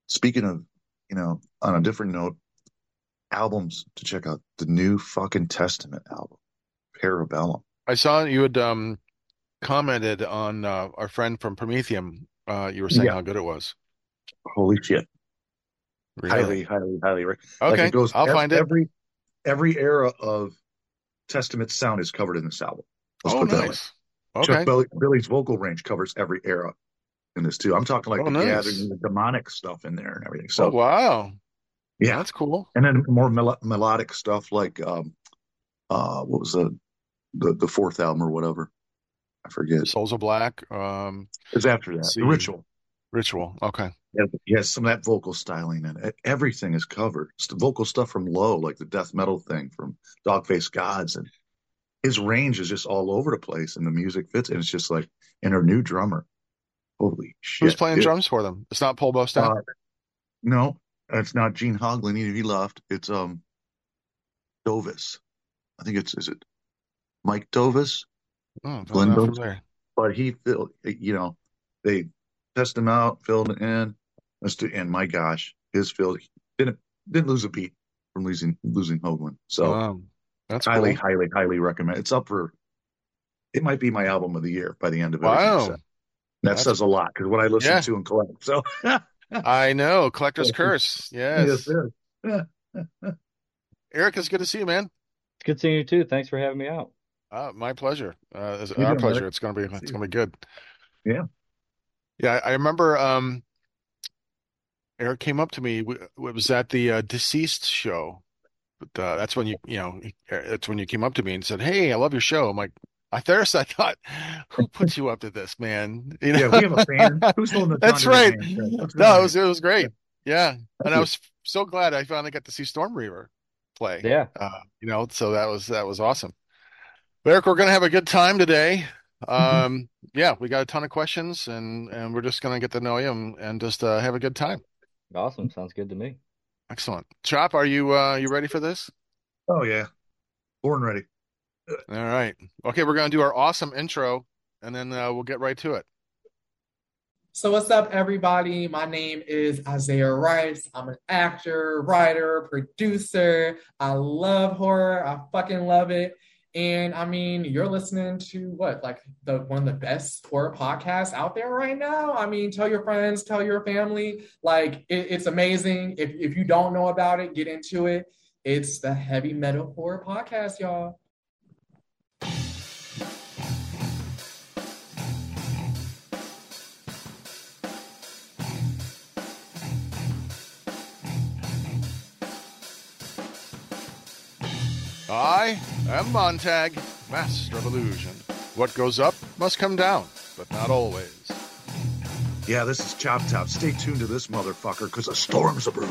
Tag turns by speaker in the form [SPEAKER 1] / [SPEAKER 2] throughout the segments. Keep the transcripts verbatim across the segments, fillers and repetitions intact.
[SPEAKER 1] Speaking of, you know, on a different note, albums to check out the new fucking Testament album, Parabellum.
[SPEAKER 2] I saw you had um commented on uh, our friend from Prometheum. Uh, you were saying
[SPEAKER 1] Yeah,
[SPEAKER 2] how good it was.
[SPEAKER 1] holy shit. Highly,
[SPEAKER 2] Really?
[SPEAKER 1] highly, highly. rec- Like it
[SPEAKER 2] Okay,
[SPEAKER 1] goes
[SPEAKER 2] I'll
[SPEAKER 1] ev-
[SPEAKER 2] find it.
[SPEAKER 1] every every era of Testament sound is covered in this album. Let's
[SPEAKER 2] Oh,
[SPEAKER 1] put it that way.
[SPEAKER 2] nice.
[SPEAKER 1] Chuck
[SPEAKER 2] Okay.
[SPEAKER 1] Billy, Billy's vocal range covers every era in this too. I'm talking like
[SPEAKER 2] Oh,
[SPEAKER 1] the gathering,
[SPEAKER 2] nice.
[SPEAKER 1] the demonic stuff in there and everything.
[SPEAKER 2] Oh,
[SPEAKER 1] So
[SPEAKER 2] wow.
[SPEAKER 1] yeah,
[SPEAKER 2] That's cool.
[SPEAKER 1] and then more mel- melodic stuff like um uh what was the the the fourth album or whatever, I forget.
[SPEAKER 2] Souls of Black. Um,
[SPEAKER 1] It's after
[SPEAKER 2] let's
[SPEAKER 1] that, the
[SPEAKER 2] see.
[SPEAKER 1] Ritual.
[SPEAKER 2] Ritual. Okay.
[SPEAKER 1] Yeah, yes, some of that vocal styling and it. Everything is covered. It's the vocal stuff from Low, like the death metal thing from Dogface Gods, and his range is just all over the place, and the music fits. And it's just like, and her new drummer, holy
[SPEAKER 2] Who's
[SPEAKER 1] shit,
[SPEAKER 2] playing
[SPEAKER 1] dude.
[SPEAKER 2] drums for them? It's not Paul Bostad?
[SPEAKER 1] Uh, no, it's not Gene Hoglan either. He left. It's um Dovis. I think it's is it Mike Dovis,
[SPEAKER 2] Oh, I'm
[SPEAKER 1] Glenn
[SPEAKER 2] not
[SPEAKER 1] Dovis.
[SPEAKER 2] familiar.
[SPEAKER 1] But he filled, you know, they test him out, filled it in. Let's do, and my gosh, his field didn't didn't lose a beat from losing losing Hoagland. So
[SPEAKER 2] Um, that's
[SPEAKER 1] highly,
[SPEAKER 2] cool.
[SPEAKER 1] highly, highly recommend. It's up for it might be my album of the year by the end of everything I
[SPEAKER 2] Wow.
[SPEAKER 1] said. That
[SPEAKER 2] That's
[SPEAKER 1] says a lot because what I listen
[SPEAKER 2] yeah.
[SPEAKER 1] to and collect. So
[SPEAKER 2] I know. Collector's Curse.
[SPEAKER 1] yes,
[SPEAKER 2] Yes.
[SPEAKER 1] sir. Yeah.
[SPEAKER 2] Eric, it's good to see you, man.
[SPEAKER 3] It's good seeing you too. Thanks for having me out.
[SPEAKER 2] Uh, my pleasure. Uh, it's
[SPEAKER 1] You
[SPEAKER 2] our
[SPEAKER 1] doing, Eric?
[SPEAKER 2] pleasure. It's gonna be
[SPEAKER 1] See
[SPEAKER 2] it's
[SPEAKER 1] you.
[SPEAKER 2] gonna be good.
[SPEAKER 1] Yeah.
[SPEAKER 2] Yeah, I, I remember um Eric came up to me. w- It was at the uh, Deceased show. But uh, that's when you you know that's when you came up to me and said, "Hey, I love your show." I'm like, at first I thought, "Who put you up to this, man?" You
[SPEAKER 1] Yeah. We
[SPEAKER 2] know,
[SPEAKER 1] have a fan. Who's holding the
[SPEAKER 2] that's
[SPEAKER 1] Conjuring
[SPEAKER 2] right.
[SPEAKER 1] hand? Craig? What's going
[SPEAKER 2] No, it
[SPEAKER 1] on
[SPEAKER 2] was
[SPEAKER 1] here?
[SPEAKER 2] it was
[SPEAKER 1] Yeah.
[SPEAKER 2] great. Yeah,
[SPEAKER 1] Thank
[SPEAKER 2] and I
[SPEAKER 1] you.
[SPEAKER 2] was so glad I finally got to see Storm Reaver play.
[SPEAKER 3] Yeah,
[SPEAKER 2] Uh, you know, so that was that was awesome. But Eric, we're gonna have a good time today. Um, yeah, we got a ton of questions, and and we're just gonna get to know you and, and just uh, have a good time.
[SPEAKER 3] awesome. Sounds good to me.
[SPEAKER 2] Excellent. Chop, are you uh, you ready for this?
[SPEAKER 1] Oh yeah. Born ready.
[SPEAKER 2] All right. Okay, we're gonna do our awesome intro, and then uh, we'll get right to it.
[SPEAKER 4] So, what's up, everybody? My name is Isaiah Rice. I'm an actor, writer, producer. I love horror. I fucking love it. And I mean, you're listening to what, like the one of the best horror podcasts out there right now. I mean, tell your friends, tell your family. Like, it, it's amazing. If if you don't know about it, get into it. It's the Heavy Metal Horror Podcast, y'all.
[SPEAKER 2] I am Montag, Master of Illusion. What goes up must come down, but not always.
[SPEAKER 1] Yeah, this is Chop Top. Stay tuned to this motherfucker because a storm's a brewing.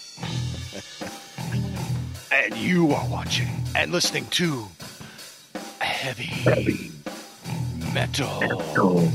[SPEAKER 2] And you are watching and listening to Heavy
[SPEAKER 1] Heavy
[SPEAKER 2] Metal
[SPEAKER 1] metal.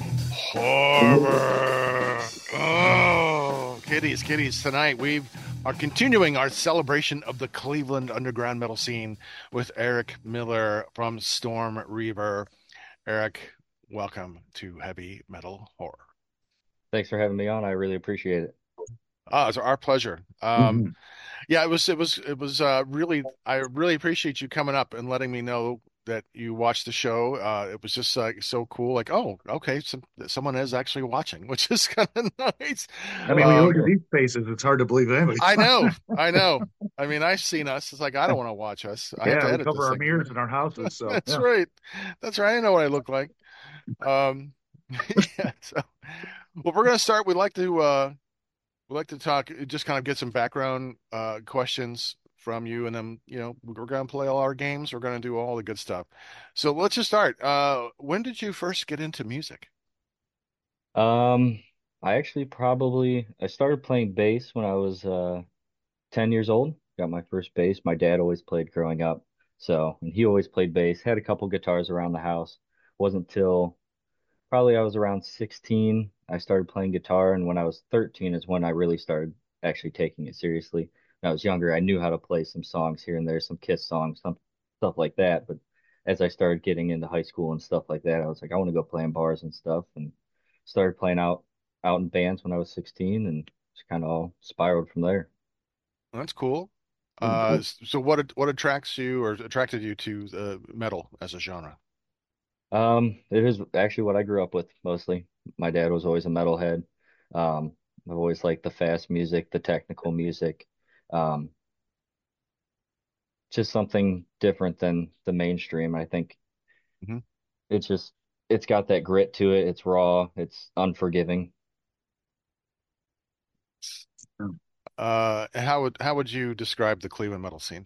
[SPEAKER 2] Horror. Oh, kitties, kitties. Tonight we are continuing our celebration of the Cleveland underground metal scene with Eric Miller from Storm Reaver. Eric, welcome to Heavy Metal Horror.
[SPEAKER 3] Thanks for having me on. I really appreciate it.
[SPEAKER 2] Oh, it's our pleasure. Um,
[SPEAKER 1] Mhm.
[SPEAKER 2] yeah, it was, it was, it was uh, really, I really appreciate you coming up and letting me know that you watched the show. Uh, it was just like so cool. Like, oh, okay, some, someone is actually watching, which is kind of nice.
[SPEAKER 1] I
[SPEAKER 3] Well,
[SPEAKER 1] mean, when you
[SPEAKER 3] that's
[SPEAKER 1] look
[SPEAKER 2] Um,
[SPEAKER 1] at
[SPEAKER 3] good.
[SPEAKER 1] these faces, it's hard to believe anybody's.
[SPEAKER 2] I know, I know. I mean, I've seen us. It's like I don't want to watch us. I have
[SPEAKER 1] Yeah,
[SPEAKER 2] to
[SPEAKER 1] we
[SPEAKER 2] edit
[SPEAKER 1] cover
[SPEAKER 2] this
[SPEAKER 1] our
[SPEAKER 2] thing.
[SPEAKER 1] mirrors in our houses, so
[SPEAKER 2] That's
[SPEAKER 1] yeah.
[SPEAKER 2] right. That's right. I know what I look like. Um, yeah. So, well, we're gonna start. We'd like to. Uh, We'd like to talk, just kind of get some background uh, questions from you, and then, you know, we're going to play all our games. We're going to do all the good stuff. So let's just start. Uh, when did you first get into music?
[SPEAKER 3] Um, I actually probably I started playing bass when I was uh ten years old. Got my first bass. My dad always played growing up. So, and he always played bass. Had a couple guitars around the house. Wasn't till probably I was around sixteen I started playing guitar, and when I was thirteen is when I really started actually taking it seriously. When I was younger, I knew how to play some songs here and there, some Kiss songs, some stuff like that. But as I started getting into high school and stuff like that, I was like, I want to go play in bars and stuff, and started playing out out in bands when I was sixteen, and kind of all spiraled from there.
[SPEAKER 2] That's cool.
[SPEAKER 1] Mm,
[SPEAKER 2] Uh,
[SPEAKER 1] cool.
[SPEAKER 2] s- so what what attracts you or attracted you to the metal as a genre?
[SPEAKER 3] Um, it is actually what I grew up with mostly. My dad was always a metalhead. Um, I've always liked the fast music, the technical music. Um, just something different than the mainstream. I think
[SPEAKER 2] Hmm.
[SPEAKER 3] it's just it's got that grit to it. It's raw. It's unforgiving.
[SPEAKER 1] Mm.
[SPEAKER 2] Uh, and how would how would you describe the Cleveland metal scene?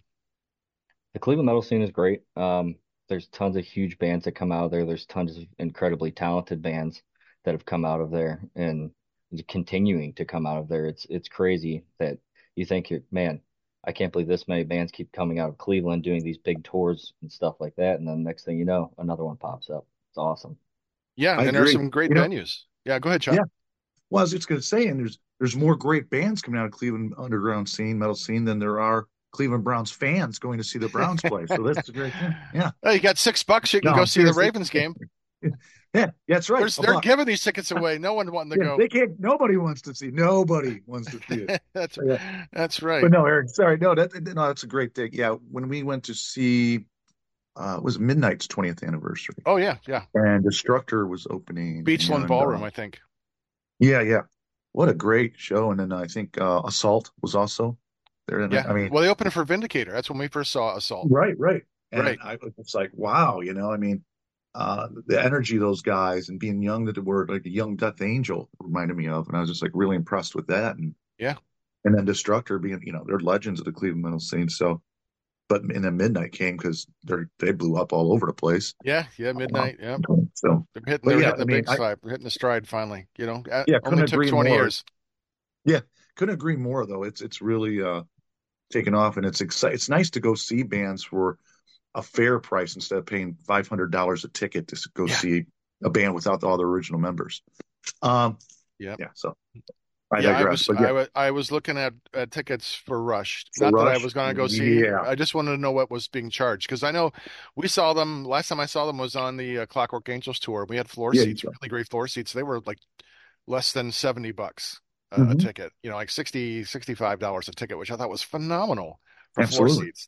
[SPEAKER 3] The Cleveland metal scene is great. Um, there's tons of huge bands that come out of there. There's tons of incredibly talented bands that have come out of there and continuing to come out of there. It's it's crazy that you think you're, man, I can't believe this many bands keep coming out of Cleveland doing these big tours and stuff like that. And then next thing you know, another one pops up. It's awesome.
[SPEAKER 2] Yeah,
[SPEAKER 1] I
[SPEAKER 2] and there's
[SPEAKER 1] agree.
[SPEAKER 2] some great
[SPEAKER 1] You know,
[SPEAKER 2] venues. Yeah, go ahead, Chuck.
[SPEAKER 1] yeah. Well, I was just going to say, and there's there's more great bands coming out of Cleveland underground scene, metal scene, than there are Cleveland Browns fans going to see the Browns play. So that's a great thing. Yeah.
[SPEAKER 2] Oh, you got six bucks, you can go
[SPEAKER 1] No,
[SPEAKER 2] see the
[SPEAKER 1] seriously.
[SPEAKER 2] Ravens game.
[SPEAKER 1] Yeah, that's right.
[SPEAKER 2] There's
[SPEAKER 1] A
[SPEAKER 2] they're
[SPEAKER 1] buck.
[SPEAKER 2] giving these tickets away. No one wanting to
[SPEAKER 1] Yeah,
[SPEAKER 2] go.
[SPEAKER 1] they can't. Nobody wants to see. Nobody wants to see it.
[SPEAKER 2] That's
[SPEAKER 1] Yeah.
[SPEAKER 2] that's right.
[SPEAKER 1] But no, Eric. Sorry. No, that no, that's a great thing. Yeah, when we went to see, uh, it was Midnight's twentieth anniversary,
[SPEAKER 2] Oh yeah, yeah.
[SPEAKER 1] and Destructor was opening,
[SPEAKER 2] Beachland
[SPEAKER 1] and uh,
[SPEAKER 2] Ballroom, I think.
[SPEAKER 1] yeah, yeah, what a great show. And then I think uh, Assault was also there. And
[SPEAKER 2] Yeah.
[SPEAKER 1] I mean,
[SPEAKER 2] Well, they opened it for Vindicator. That's when we first saw Assault.
[SPEAKER 1] right, right. And
[SPEAKER 2] Right.
[SPEAKER 1] I was like, wow, you know, I mean, uh, the energy of those guys and being young, that were like a young Death Angel reminded me of, and I was just like really impressed with that. And
[SPEAKER 2] Yeah.
[SPEAKER 1] and then Destructor being, you know, they're legends of the Cleveland metal scene. So, but and then Midnight came because they they blew up all over the place.
[SPEAKER 2] Yeah. Yeah.
[SPEAKER 1] Uh,
[SPEAKER 2] Midnight. Yeah.
[SPEAKER 1] so,
[SPEAKER 2] They're hitting.
[SPEAKER 1] but
[SPEAKER 2] They're
[SPEAKER 1] yeah,
[SPEAKER 2] hitting
[SPEAKER 1] I
[SPEAKER 2] the
[SPEAKER 1] mean,
[SPEAKER 2] big
[SPEAKER 1] I
[SPEAKER 2] stride. They're hitting the stride finally. You know, Uh,
[SPEAKER 1] yeah,
[SPEAKER 2] only
[SPEAKER 1] couldn't
[SPEAKER 2] took
[SPEAKER 1] agree
[SPEAKER 2] twenty
[SPEAKER 1] more.
[SPEAKER 2] years.
[SPEAKER 1] Yeah, couldn't agree more though. It's it's really uh taken off, and it's exciting. It's nice to go see bands for a fair price instead of paying five hundred dollars a ticket to go
[SPEAKER 2] Yeah.
[SPEAKER 1] see a band without all the original members. Um,
[SPEAKER 2] Yeah.
[SPEAKER 1] yeah. So I
[SPEAKER 2] Yeah, I
[SPEAKER 1] digress.
[SPEAKER 2] was
[SPEAKER 1] But
[SPEAKER 2] I
[SPEAKER 1] yeah,
[SPEAKER 2] was I was looking at, at tickets for Rush.
[SPEAKER 1] for
[SPEAKER 2] Not that I
[SPEAKER 1] Rush,
[SPEAKER 2] was going to go see.
[SPEAKER 1] yeah,
[SPEAKER 2] I just wanted to know what was being charged because I know we saw them last time I saw them was on the uh, Clockwork Angels tour. We had floor
[SPEAKER 1] yeah.
[SPEAKER 2] seats, really great floor seats. They were like less than seventy bucks uh, a
[SPEAKER 1] Hmm.
[SPEAKER 2] ticket. You know, like sixty sixty-five dollars a ticket, which I thought was phenomenal for floor
[SPEAKER 1] Absolutely.
[SPEAKER 2] seats.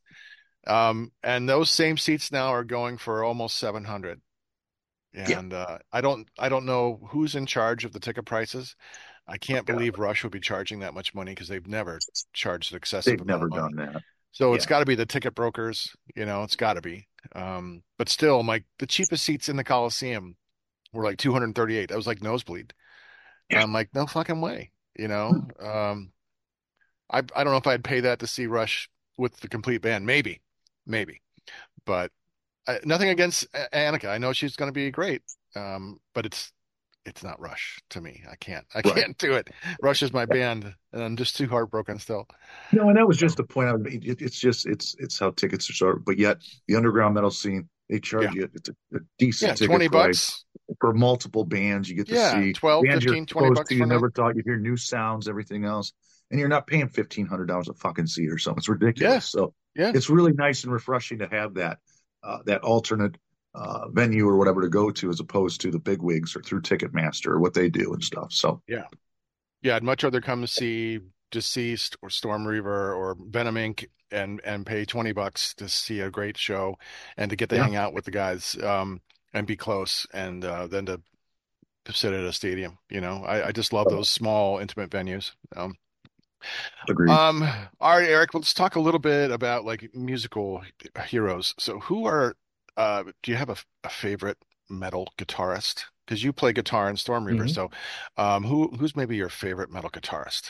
[SPEAKER 2] Um, and those same seats now are going for almost seven hundred.
[SPEAKER 1] Yeah.
[SPEAKER 2] And uh, I don't I don't know who's in charge of the ticket prices. I can't
[SPEAKER 1] God,
[SPEAKER 2] believe Rush would be charging that much money because they've never charged an excessive
[SPEAKER 1] they've
[SPEAKER 2] amount
[SPEAKER 1] never
[SPEAKER 2] of money.
[SPEAKER 1] done that.
[SPEAKER 2] So it's
[SPEAKER 1] Yeah.
[SPEAKER 2] got to be the ticket brokers, you know, it's got to be. Um, but still, my the cheapest seats in the Coliseum were like two hundred thirty-eight. That was like nosebleed. And
[SPEAKER 1] Yeah.
[SPEAKER 2] I'm like, no fucking way, you know. Um, I I don't know if I'd pay that to see Rush with the complete band. Maybe, maybe, but uh, nothing against A- Annika. I know she's going to be great. Um, but it's it's not Rush to me. I can't. I
[SPEAKER 1] Right.
[SPEAKER 2] can't do it. Rush is my band, and I'm just too heartbroken still.
[SPEAKER 1] No, and that was just
[SPEAKER 2] So,
[SPEAKER 1] the point. I was, it, it's just it's it's how tickets are started. But yet the underground metal scene, they
[SPEAKER 2] yeah,
[SPEAKER 1] charge you. It's a, a decent
[SPEAKER 2] yeah,
[SPEAKER 1] ticket
[SPEAKER 2] twenty
[SPEAKER 1] price
[SPEAKER 2] bucks.
[SPEAKER 1] for multiple bands. You get to
[SPEAKER 2] Yeah,
[SPEAKER 1] see
[SPEAKER 2] twelve,
[SPEAKER 1] bands you're
[SPEAKER 2] fifteen, twenty
[SPEAKER 1] exposed
[SPEAKER 2] bucks
[SPEAKER 1] to.
[SPEAKER 2] for
[SPEAKER 1] You
[SPEAKER 2] a night.
[SPEAKER 1] never thought you'd hear new sounds, everything else, and you're not paying fifteen hundred dollars a fucking seat or something. It's
[SPEAKER 2] Yeah,
[SPEAKER 1] ridiculous. So
[SPEAKER 2] yeah,
[SPEAKER 1] it's really nice and refreshing to have that uh, that alternate uh, venue or whatever to go to, as opposed to the big wigs or through Ticketmaster or what they do and stuff. So
[SPEAKER 2] yeah, yeah. I'd much rather come to see Deceased or Storm Reaver or Venom Inc and and pay twenty bucks to see a great show and to get to
[SPEAKER 1] yeah,
[SPEAKER 2] hang out with the guys um and be close and uh, then to, to sit at a stadium. You know, I, I just love those small, intimate venues. Um,
[SPEAKER 1] agreed.
[SPEAKER 2] Um, all right, Eric, let's talk a little bit about like musical heroes. So who are uh do you have a, a favorite metal guitarist? Because you play guitar in Storm Reaper,
[SPEAKER 3] Hmm.
[SPEAKER 2] so um who who's maybe your favorite metal guitarist?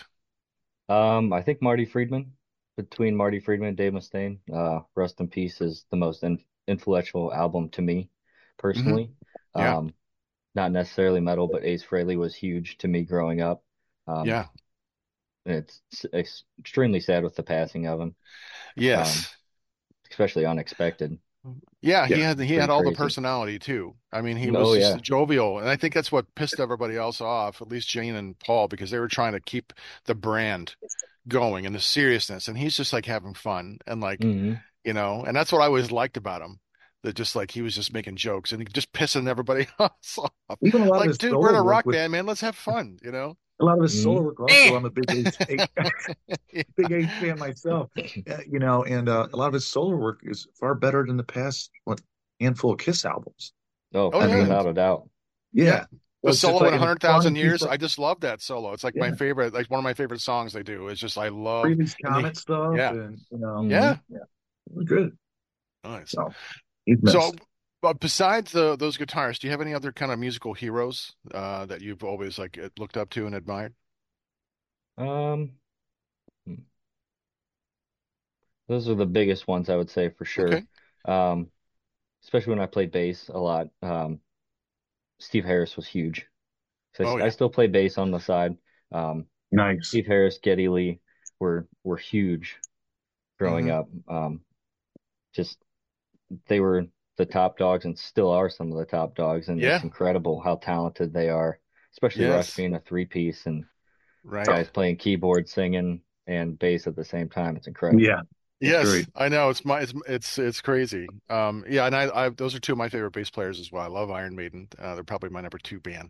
[SPEAKER 3] Um, I think Marty Friedman, between Marty Friedman and Dave Mustaine, uh, Rust in Peace is the most in influential album to me
[SPEAKER 2] Hmm.
[SPEAKER 3] personally.
[SPEAKER 2] Yeah,
[SPEAKER 3] Um, not necessarily metal, but Ace Frehley was huge to me growing up. Um,
[SPEAKER 2] yeah,
[SPEAKER 3] and it's, it's extremely sad with the passing of him, um,
[SPEAKER 2] yes.
[SPEAKER 3] especially unexpected.
[SPEAKER 2] Yeah, he
[SPEAKER 1] Yeah,
[SPEAKER 2] had he had
[SPEAKER 3] Pretty
[SPEAKER 2] all the
[SPEAKER 3] crazy.
[SPEAKER 2] personality too. I mean, he was
[SPEAKER 3] Oh
[SPEAKER 2] just
[SPEAKER 3] yeah.
[SPEAKER 2] jovial, and I think that's what pissed everybody else off, at least Jane and Paul, because they were trying to keep the brand going and the seriousness, and he's just like having fun and like,
[SPEAKER 3] Hmm.
[SPEAKER 2] you know, and that's what I always liked about him. That just like he was just making jokes and just pissing everybody else off.
[SPEAKER 1] even a lot of
[SPEAKER 2] Like,
[SPEAKER 1] his
[SPEAKER 2] dude, we're
[SPEAKER 1] solo
[SPEAKER 2] in a
[SPEAKER 1] work
[SPEAKER 2] rock
[SPEAKER 1] with
[SPEAKER 2] band, man. Let's have fun, you know?
[SPEAKER 1] a lot of his solo
[SPEAKER 3] Mhm.
[SPEAKER 1] work
[SPEAKER 2] Eh.
[SPEAKER 1] also. I'm a big Ace, big Ace fan myself, uh, you know, and uh, a lot of his solo work is far better than the past what handful of Kiss albums.
[SPEAKER 3] Oh,
[SPEAKER 2] Oh
[SPEAKER 1] I mean,
[SPEAKER 2] yeah,
[SPEAKER 3] without a doubt.
[SPEAKER 2] yeah.
[SPEAKER 1] yeah, so
[SPEAKER 2] The
[SPEAKER 1] it's just
[SPEAKER 2] solo in
[SPEAKER 1] like and it's
[SPEAKER 2] one hundred thousand
[SPEAKER 1] fun. He's
[SPEAKER 2] Years,
[SPEAKER 1] like,
[SPEAKER 2] I just love that solo. It's like my
[SPEAKER 1] yeah,
[SPEAKER 2] favorite, like one of my favorite songs they do. It's just I love
[SPEAKER 1] previous
[SPEAKER 2] and they
[SPEAKER 1] Comet stuff,
[SPEAKER 2] yeah.
[SPEAKER 1] and you know,
[SPEAKER 3] Hmm.
[SPEAKER 2] Yeah.
[SPEAKER 1] yeah, really good.
[SPEAKER 2] Nice.
[SPEAKER 1] So he's
[SPEAKER 2] So
[SPEAKER 1] missed.
[SPEAKER 2] but besides the those guitarists, do you have any other kind of musical heroes uh that you've always like uh, looked up to and admired?
[SPEAKER 3] Um, hmm. Those are the biggest ones I would say for sure.
[SPEAKER 2] Okay.
[SPEAKER 3] Um, especially when I played bass a lot. Um, Steve Harris was huge. So I,
[SPEAKER 2] Oh
[SPEAKER 3] st- I
[SPEAKER 2] yeah.
[SPEAKER 3] still play bass on the side. Um,
[SPEAKER 1] Nice.
[SPEAKER 3] Steve Harris, Geddy Lee were were huge growing
[SPEAKER 2] Hmm.
[SPEAKER 3] up. Um, just they were the top dogs and still are some of the top dogs, and it's
[SPEAKER 2] Yeah.
[SPEAKER 3] incredible how talented they are, especially Rush
[SPEAKER 2] Yes.
[SPEAKER 3] being a three piece and
[SPEAKER 2] Right.
[SPEAKER 3] guys playing keyboard, singing, and bass at the same time. It's incredible.
[SPEAKER 1] Yeah, it's
[SPEAKER 2] Yes,
[SPEAKER 1] great.
[SPEAKER 2] I know it's my it's it's it's crazy. Um, yeah, and I, I those are two of my favorite bass players as well. I love Iron Maiden. Uh, they're probably my number two band.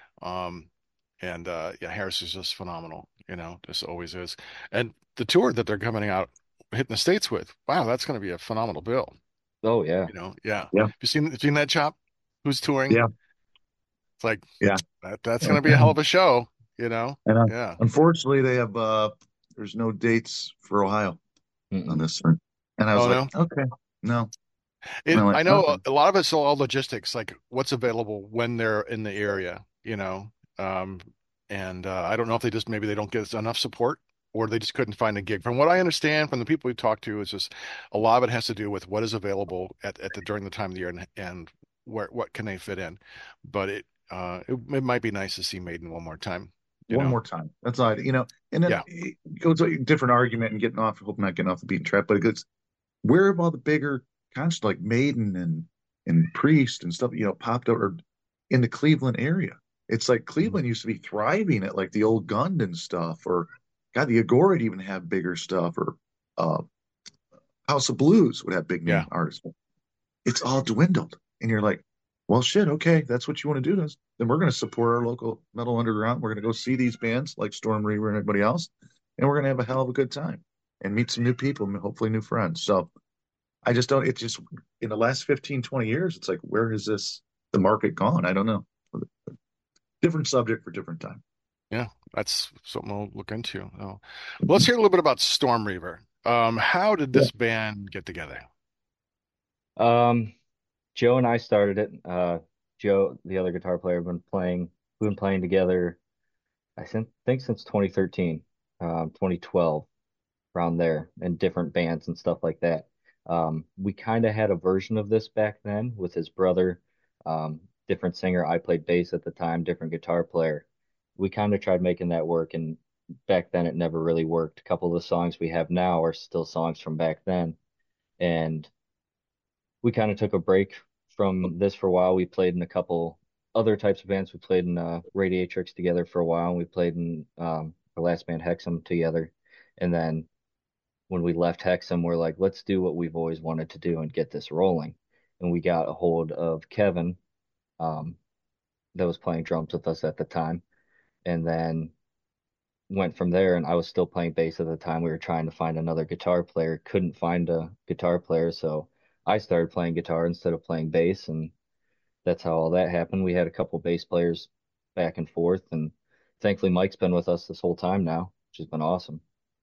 [SPEAKER 2] Um, and uh, yeah, Harris is just phenomenal. You know, just always is. And the tour that they're coming out, hitting the States with, wow, that's going to be a phenomenal bill.
[SPEAKER 3] Oh yeah.
[SPEAKER 2] You know, yeah. Have
[SPEAKER 1] Yeah,
[SPEAKER 2] you seen seen that chop? Who's touring?
[SPEAKER 1] yeah,
[SPEAKER 2] It's like
[SPEAKER 1] yeah.
[SPEAKER 2] that. That's going to be a hell of a show. You know,
[SPEAKER 1] And uh,
[SPEAKER 2] yeah.
[SPEAKER 1] unfortunately, they have uh, there's no dates for Ohio on
[SPEAKER 3] Mm-mm.
[SPEAKER 1] this one. And I was
[SPEAKER 2] Oh
[SPEAKER 1] like,
[SPEAKER 2] no.
[SPEAKER 1] okay, no. And
[SPEAKER 2] It,
[SPEAKER 1] I'm like,
[SPEAKER 2] I know
[SPEAKER 1] okay,
[SPEAKER 2] a, a lot of it's all logistics, like what's available when they're in the area, you know. Um, and uh, I don't know if they just maybe they don't get enough support or they just couldn't find a gig. From what I understand from the people we talked to, it's just a lot of it has to do with what is available at, at the during the time of the year and, and where what can they fit in. But it uh it, it might be nice to see Maiden one more time, you
[SPEAKER 1] one
[SPEAKER 2] know.
[SPEAKER 1] more time. That's all I, you know. And then
[SPEAKER 2] Yeah.
[SPEAKER 1] it goes a different argument and getting off. I hope I'm not getting off the beaten track, but it goes, where have all the bigger concerts like Maiden and and Priest and stuff, you know, popped up or in the Cleveland area? It's like
[SPEAKER 3] Mhm.
[SPEAKER 1] Cleveland used to be thriving at like the old Gund and stuff, or God, the Agora would even have bigger stuff, or uh, House of Blues would have big
[SPEAKER 2] Yeah.
[SPEAKER 1] name artists. It's all dwindled. And you're like, well, shit, okay, that's what you want to do. This, then we're going to support our local metal underground. We're going to go see these bands like Storm Reaver and everybody else, and we're going to have a hell of a good time and meet some new people, and hopefully new friends. So I just don't, it's just in the last fifteen, twenty years, it's like, where has this, the market gone? I don't know. Different subject for different time.
[SPEAKER 2] Yeah, that's something I'll look into. Oh. Well, let's hear a little bit about Storm Reaver. Um, how did
[SPEAKER 1] Yeah.
[SPEAKER 2] this band get together?
[SPEAKER 3] Um, Joe and I started it. Uh, Joe, the other guitar player, been playing. We've been playing together. I think think since twenty thirteen, um, twenty twelve, around there, in different bands and stuff like that. Um, we kind of had a version of this back then with his brother, um, different singer. I played bass at the time, different guitar player. We kind of tried making that work, and back then it never really worked. A couple of the songs we have now are still songs from back then, and we kind of took a break from this for a while. We played in a couple other types of bands. We played in uh, Radiatrix together for a while, and we played in um, our last band Hexam together. And then when we left Hexam, we're like, let's do what we've always wanted to do and get this rolling. And we got a hold of Kevin, um, that was playing drums with us at the time, and then went from there. And I was still playing bass at the time. We were trying to find another guitar player, couldn't find a guitar player, so I started playing guitar instead of playing bass, and that's how all that happened. We had a couple bass players back and forth, and thankfully Mike's been with us this whole time now, which has been awesome.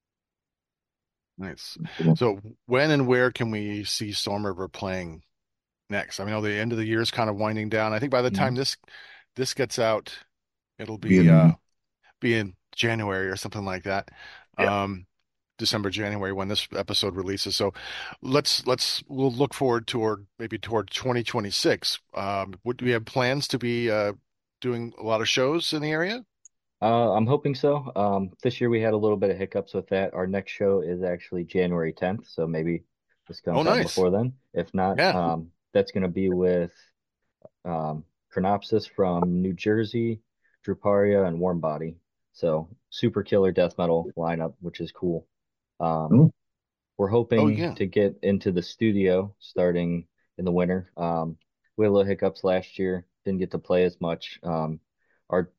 [SPEAKER 2] Nice. So when and where can we see Storm River playing next? I mean, I know the end of the year is kind of winding down. I think by the time
[SPEAKER 3] Mhm.
[SPEAKER 2] this this gets out, it'll be uh
[SPEAKER 1] Being,
[SPEAKER 2] be in January or something like that.
[SPEAKER 1] yeah.
[SPEAKER 2] Um, December, January when this episode releases. So let's let's we'll look forward toward maybe toward twenty twenty-six. Um, would we have plans to be uh doing a lot of shows in the area?
[SPEAKER 3] Uh, I'm hoping so. Um, this year we had a little bit of hiccups with that. Our next show is actually January tenth, so maybe this
[SPEAKER 2] Oh,
[SPEAKER 3] comes out
[SPEAKER 2] nice.
[SPEAKER 3] before then. If not,
[SPEAKER 2] Yeah.
[SPEAKER 3] um, that's going to be with um, Chronopsis from New Jersey, Druparia, and Warm Body. So super killer death metal lineup, which is cool. Um,
[SPEAKER 1] Cool.
[SPEAKER 3] we're
[SPEAKER 2] Oh,
[SPEAKER 3] hoping
[SPEAKER 2] yeah.
[SPEAKER 3] to get into the studio starting in the winter. Um, we had a little hiccups last year, didn't get to play as much. Um, our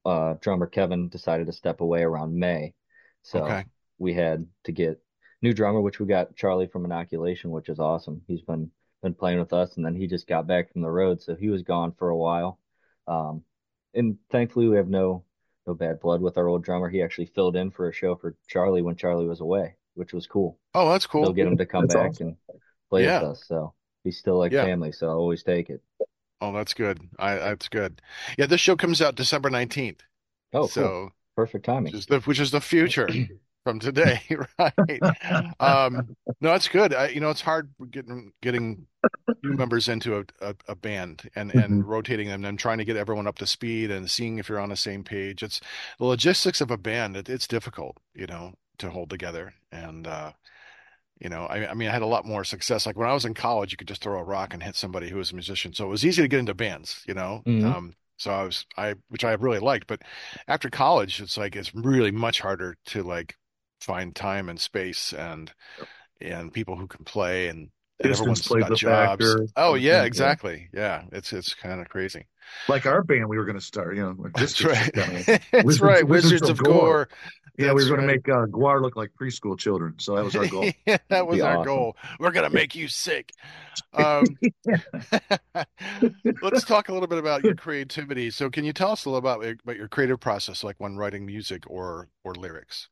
[SPEAKER 3] uh, drummer Kevin decided to step away around May. So
[SPEAKER 2] Okay.
[SPEAKER 3] we had to get new drummer, which we got Charlie from Inoculation, which is awesome. He's been been playing with us, and then he just got back from the road, so he was gone for a while. Um, and thankfully, we have no no bad blood with our old drummer. He actually filled in for a show for Charlie when Charlie was away, which was cool.
[SPEAKER 2] Oh, that's
[SPEAKER 3] Still
[SPEAKER 2] cool.
[SPEAKER 3] get him to come
[SPEAKER 1] That's
[SPEAKER 3] back
[SPEAKER 1] awesome.
[SPEAKER 3] and play with
[SPEAKER 2] Yeah.
[SPEAKER 3] us. So he's still like
[SPEAKER 2] Yeah.
[SPEAKER 3] family, so I always take it.
[SPEAKER 2] Oh, that's good. I that's good. Yeah, this show comes out December nineteenth.
[SPEAKER 3] Oh, cool.
[SPEAKER 2] So,
[SPEAKER 3] Perfect
[SPEAKER 2] which
[SPEAKER 3] timing.
[SPEAKER 2] is the which is the future from today, right? Um, no, that's good. I, you know, it's hard getting getting new members into a, a, a band and and
[SPEAKER 1] Mhm.
[SPEAKER 2] rotating them and trying to get everyone up to speed and seeing if you're on the same page. It's the logistics of a band. It, it's difficult, you know, to hold together. And uh, you know, I, I mean, I had a lot more success. Like when I was in college, you could just throw a rock and hit somebody who was a musician. So it was easy to get into bands, you know.
[SPEAKER 3] Hmm.
[SPEAKER 2] Um, so I was I which I really liked. But after college, it's like it's really much harder to like find time and space and and people who can play and and
[SPEAKER 1] Distance
[SPEAKER 2] everyone's
[SPEAKER 1] plays
[SPEAKER 2] got
[SPEAKER 1] a
[SPEAKER 2] jobs.
[SPEAKER 1] factor.
[SPEAKER 2] Oh yeah,
[SPEAKER 1] Everything, yeah.
[SPEAKER 2] exactly. Yeah, it's it's kind of crazy.
[SPEAKER 1] Like our band, we were going to start. You know, like
[SPEAKER 2] That's
[SPEAKER 1] distance is
[SPEAKER 2] right.
[SPEAKER 1] kind of
[SPEAKER 2] That's
[SPEAKER 1] Wizards,
[SPEAKER 2] right.
[SPEAKER 1] Wizards
[SPEAKER 2] Wizards
[SPEAKER 1] of
[SPEAKER 2] of
[SPEAKER 1] Gore.
[SPEAKER 2] Gore.
[SPEAKER 1] Yeah, we were
[SPEAKER 2] That's
[SPEAKER 1] going to
[SPEAKER 2] right.
[SPEAKER 1] make uh, Guar look like preschool children. So that was our goal.
[SPEAKER 2] Yeah, that
[SPEAKER 3] That'd
[SPEAKER 2] was
[SPEAKER 3] be
[SPEAKER 2] our
[SPEAKER 3] awesome.
[SPEAKER 2] goal. We're gonna make you sick. Um, let's talk a little bit about your creativity. So, can you tell us a little about about your creative process, like when writing music or or lyrics?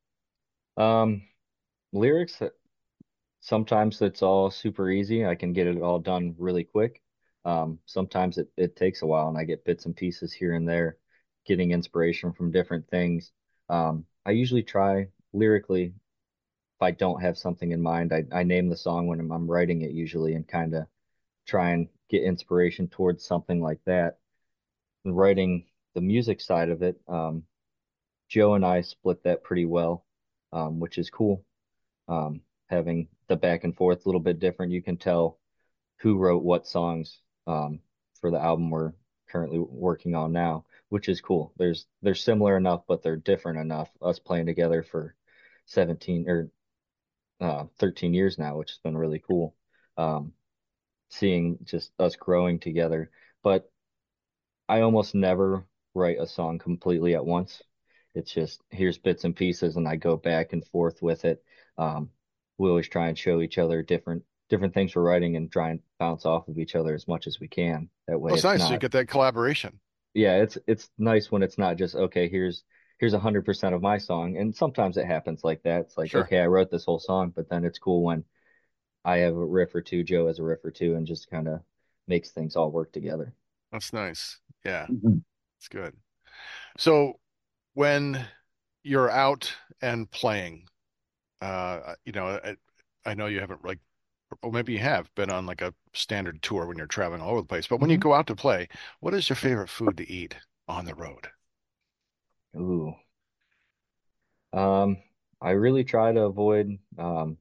[SPEAKER 3] Um, lyrics, uh, sometimes it's all super easy. I can get it all done really quick. Um, sometimes it, it takes a while and I get bits and pieces here and there, getting inspiration from different things. Um, I usually try lyrically, if I don't have something in mind, I, I name the song when I'm, I'm writing it usually and kind of try and get inspiration towards something like that. And writing the music side of it, um, Joe and I split that pretty well, um, which is cool. Um, having the back and forth a little bit different, you can tell who wrote what songs um, for the album we're currently working on now, which is cool. There's they're similar enough, but they're different enough. Us playing together for seventeen or uh, thirteen years now, which has been really cool. Um, seeing just us growing together. But I almost never write a song completely at once. It's just here's bits and pieces, and I go back and forth with it. Um, we always try and show each other different different things we're writing and try and bounce off of each other as much as we can. That
[SPEAKER 2] Oh,
[SPEAKER 3] way,
[SPEAKER 2] it's
[SPEAKER 3] it's
[SPEAKER 2] nice. So you
[SPEAKER 3] not.
[SPEAKER 2] get that collaboration.
[SPEAKER 3] Yeah, it's it's nice when it's not just okay. Here's here's a hundred percent of my song, and sometimes it happens like that. It's like
[SPEAKER 2] Sure,
[SPEAKER 3] okay, I wrote this whole song, but then it's cool when I have a riff or two, Joe has a riff or two, and just kind of makes things all work together.
[SPEAKER 2] that's nice. Yeah,
[SPEAKER 1] Mhm.
[SPEAKER 2] it's good. So when you're out and playing, uh, you know, I, I know you haven't like, or maybe you have been on like a standard tour when you're traveling all over the place. But when you
[SPEAKER 3] Mhm.
[SPEAKER 2] go out to play, what is your favorite food to eat on the road?
[SPEAKER 3] Ooh. Um, I really try to avoid um,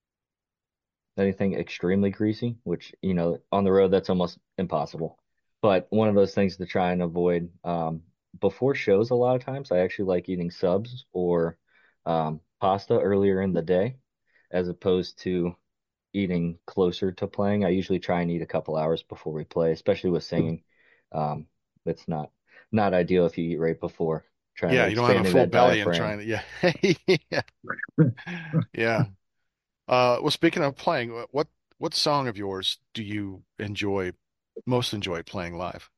[SPEAKER 3] anything extremely greasy, which, you know, on the road, that's almost impossible. But one of those things to try and avoid um, before shows, a lot of times, I actually like eating subs or um, pasta earlier in the day, as opposed to eating closer to playing. I usually try and eat a couple hours before we play, especially with singing. Um, it's not not ideal if you eat right before, trying to
[SPEAKER 2] Yeah, you don't have a
[SPEAKER 3] expanding
[SPEAKER 2] full
[SPEAKER 3] that
[SPEAKER 2] belly and
[SPEAKER 3] diaphragm.
[SPEAKER 2] trying to, yeah, yeah, yeah. Uh, well, speaking of playing, wh- what what song of yours do you enjoy most enjoy playing live?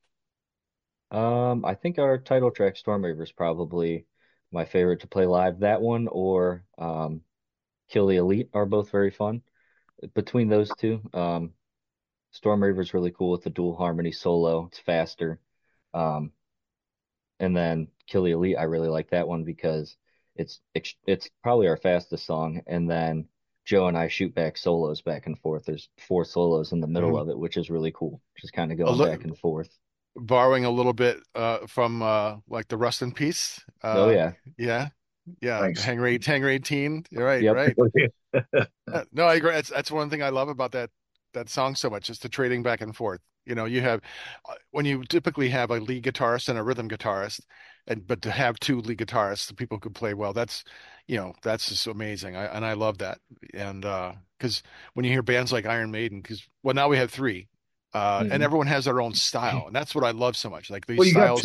[SPEAKER 3] Um, I think our title track, Storm Reaver, is probably my favorite to play live. That one or um, Kill the Elite are both very fun. Between those two, um, Storm Reaver is really cool with the dual harmony solo. It's faster. Um, and then Kill the Elite, I really like that one because it's it's it's probably our fastest song. And then Joe and I shoot back solos back and forth. There's four solos in the middle
[SPEAKER 1] Mhm.
[SPEAKER 3] of it, which is really cool. Just kind of
[SPEAKER 2] A
[SPEAKER 3] going back
[SPEAKER 2] li
[SPEAKER 3] and forth.
[SPEAKER 2] Borrowing a little bit uh, from uh, like the Rust in Peace.
[SPEAKER 3] Oh
[SPEAKER 2] Uh,
[SPEAKER 3] yeah.
[SPEAKER 2] yeah, yeah.
[SPEAKER 1] Nice.
[SPEAKER 2] Hangar eight, Hangar eighteen. You're right,
[SPEAKER 3] Yep.
[SPEAKER 2] right. Uh, No, I agree. That's that's one thing I love about that that song so much is the trading back and forth. You know, you have uh, when you typically have a lead guitarist and a rhythm guitarist, and but to have two lead guitarists, the people who play well, that's you know that's just amazing. I and I love that. And uh, because when you hear bands like Iron Maiden, because well now we have three, uh, and
[SPEAKER 3] Hmm.
[SPEAKER 2] everyone has their own style, and that's what I love so much. Like these
[SPEAKER 1] Well, you got
[SPEAKER 2] styles.
[SPEAKER 1] two.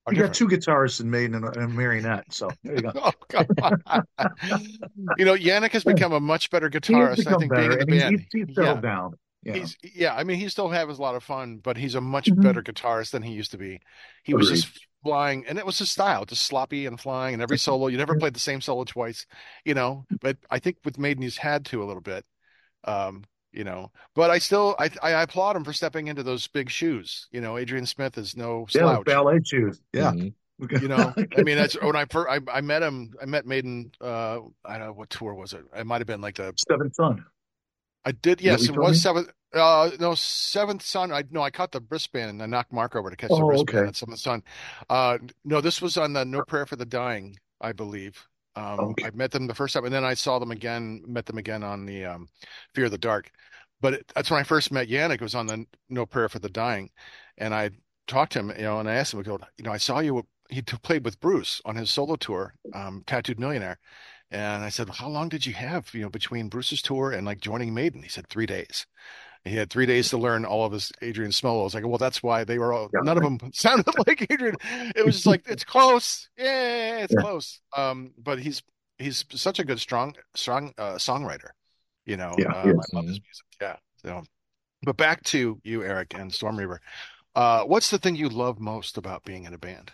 [SPEAKER 2] are
[SPEAKER 1] You got
[SPEAKER 2] different.
[SPEAKER 1] two guitarists in Maiden and a, and a marionette. So there you go.
[SPEAKER 2] Oh, come on. You know, Yannick has become a much better
[SPEAKER 1] He has
[SPEAKER 2] guitarist, I
[SPEAKER 1] become
[SPEAKER 2] think, being
[SPEAKER 1] better,
[SPEAKER 2] in the
[SPEAKER 1] and he's he's,
[SPEAKER 2] band.
[SPEAKER 1] he's
[SPEAKER 2] Yeah.
[SPEAKER 1] settled down. Yeah.
[SPEAKER 2] He's yeah, I mean, he still has a lot of fun, but he's a much
[SPEAKER 1] Mhm.
[SPEAKER 2] better guitarist than he used to be. He was
[SPEAKER 1] Agreed.
[SPEAKER 2] just flying, and it was his style, just sloppy and flying, and every solo, you never
[SPEAKER 1] Yeah.
[SPEAKER 2] played the same solo twice, you know. But I think with Maiden, he's had to a little bit, um, you know. But I still, I, I applaud him for stepping into those big shoes. You know, Adrian Smith is no
[SPEAKER 1] Yeah, like
[SPEAKER 2] slouch.
[SPEAKER 1] ballet shoes. Yeah.
[SPEAKER 3] Hmm.
[SPEAKER 2] You know, I mean, that's when I first I, I met him. I met Maiden. Uh, I don't know what tour was it. It might have been like the
[SPEAKER 1] Seventh Son.
[SPEAKER 2] I did,
[SPEAKER 1] Is that what
[SPEAKER 2] yes,
[SPEAKER 1] you
[SPEAKER 2] it
[SPEAKER 1] told
[SPEAKER 2] was
[SPEAKER 1] me?
[SPEAKER 2] seventh. Uh, no, Seventh Son. I no, I caught the wristband and I knocked Mark over to catch the
[SPEAKER 1] Oh,
[SPEAKER 2] wristband
[SPEAKER 1] okay.
[SPEAKER 2] at Seventh Son. Uh, no, this was on the No Prayer for the Dying, I believe. Um,
[SPEAKER 1] Okay.
[SPEAKER 2] I met them the first time, and then I saw them again, met them again on the um, Fear of the Dark. But it, that's when I first met Yannick. It was on the No Prayer for the Dying, and I talked to him, you know, and I asked him, I go, you know, I saw you. He t- played with Bruce on his solo tour, um, Tattooed Millionaire. And I said, well, how long did you have, you know, between Bruce's tour and like joining Maiden? He said three days. He had three days to learn all of his Adrian Smell. I was like, well, that's why they were all,
[SPEAKER 1] Yeah.
[SPEAKER 2] none of them sounded like Adrian. It was just like, it's close. Yeah, it's
[SPEAKER 1] Yeah.
[SPEAKER 2] close. Um, but he's, he's such a good, strong, strong, uh, songwriter, you know,
[SPEAKER 1] Yeah.
[SPEAKER 2] um,
[SPEAKER 1] Yes.
[SPEAKER 2] I love his
[SPEAKER 3] Hmm.
[SPEAKER 2] music. Yeah. So, but back to you, Eric, and Storm Reaver. Uh, what's the thing you love most about being in a band?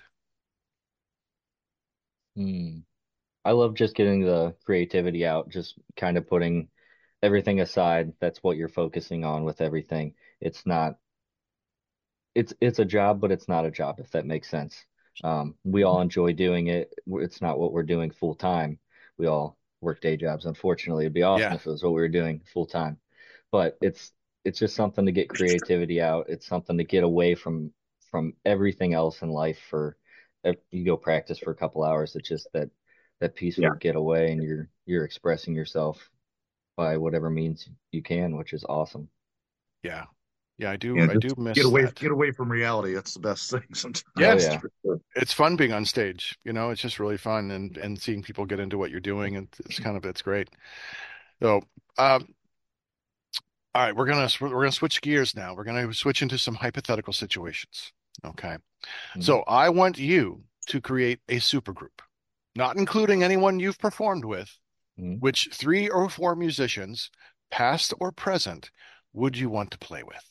[SPEAKER 3] Hmm. I love just getting the creativity out, just kind of putting everything aside. That's what you're focusing on with everything. It's not, it's it's a job, but it's not a job, if that makes sense. Um, we all enjoy doing it. It's not what we're doing full time. We all work day jobs. Unfortunately, it'd be awesome
[SPEAKER 2] Yeah.
[SPEAKER 3] if it was what we were doing full time. But it's it's just something to get creativity out. It's something to get away from from everything else in life for if you go practice for a couple hours. It's just that that
[SPEAKER 1] Yeah.
[SPEAKER 3] peaceful getaway and you're you're expressing yourself by whatever means you can, which is awesome.
[SPEAKER 2] Yeah. Yeah. I do,
[SPEAKER 1] Yeah.
[SPEAKER 2] I do
[SPEAKER 1] Just get
[SPEAKER 2] miss
[SPEAKER 1] away
[SPEAKER 2] that.
[SPEAKER 1] get away from reality. That's the best thing
[SPEAKER 3] Oh
[SPEAKER 2] Yeah.
[SPEAKER 1] sometimes.
[SPEAKER 3] yeah.
[SPEAKER 1] For sure.
[SPEAKER 2] It's fun being on stage, you know, it's just really fun and and seeing people get into what you're doing and it's kind of it's great. So, um, all right, we're gonna we're gonna switch gears now. We're gonna switch into some hypothetical situations. Okay.
[SPEAKER 3] Mhm.
[SPEAKER 2] So I want you to create a supergroup, not including anyone you've performed with.
[SPEAKER 3] Mhm.
[SPEAKER 2] Which three or four musicians, past or present, would you want to play with?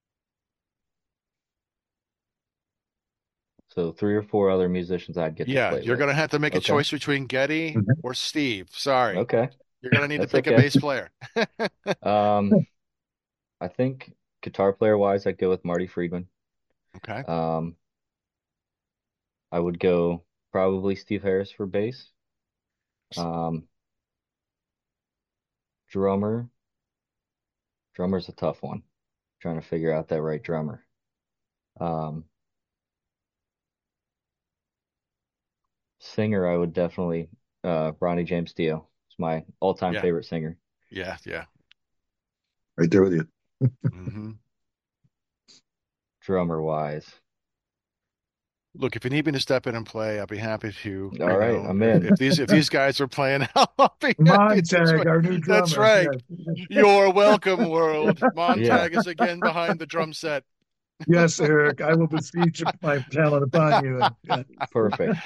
[SPEAKER 3] So three or four other musicians I'd get to
[SPEAKER 2] Yeah,
[SPEAKER 3] play
[SPEAKER 2] you're
[SPEAKER 3] with.
[SPEAKER 2] gonna have to make a
[SPEAKER 3] Okay.
[SPEAKER 2] choice between Getty
[SPEAKER 1] Mhm.
[SPEAKER 2] or Steve. Sorry.
[SPEAKER 3] Okay.
[SPEAKER 2] You're gonna need to
[SPEAKER 3] That's
[SPEAKER 2] pick a
[SPEAKER 3] okay.
[SPEAKER 2] bass player.
[SPEAKER 3] Um, I think guitar player wise, I'd go with Marty Friedman.
[SPEAKER 2] Okay.
[SPEAKER 3] Um, I would go probably Steve Harris for bass. Um, drummer, drummer's a tough one. Trying to figure out that right drummer. Um, singer, I would definitely uh Ronnie James Dio. It's my all-time
[SPEAKER 2] Yeah.
[SPEAKER 3] favorite singer.
[SPEAKER 2] Yeah. Yeah.
[SPEAKER 1] Right there with you.
[SPEAKER 2] hmm
[SPEAKER 3] Drummer wise.
[SPEAKER 2] Look, if you need me to step in and play, I'll be happy to,
[SPEAKER 3] All
[SPEAKER 2] you
[SPEAKER 3] right,
[SPEAKER 2] know,
[SPEAKER 3] I'm
[SPEAKER 2] if,
[SPEAKER 3] in.
[SPEAKER 2] if these if these guys are playing, I'll be happy to join.
[SPEAKER 1] Montag, our new
[SPEAKER 2] That's
[SPEAKER 1] drummer.
[SPEAKER 2] right.
[SPEAKER 1] Yes.
[SPEAKER 2] You're welcome, world.
[SPEAKER 3] Yeah,
[SPEAKER 2] Montag is again behind the drum set.
[SPEAKER 1] Yes, Eric. I will beseech my talent upon you. And, yeah.
[SPEAKER 3] perfect.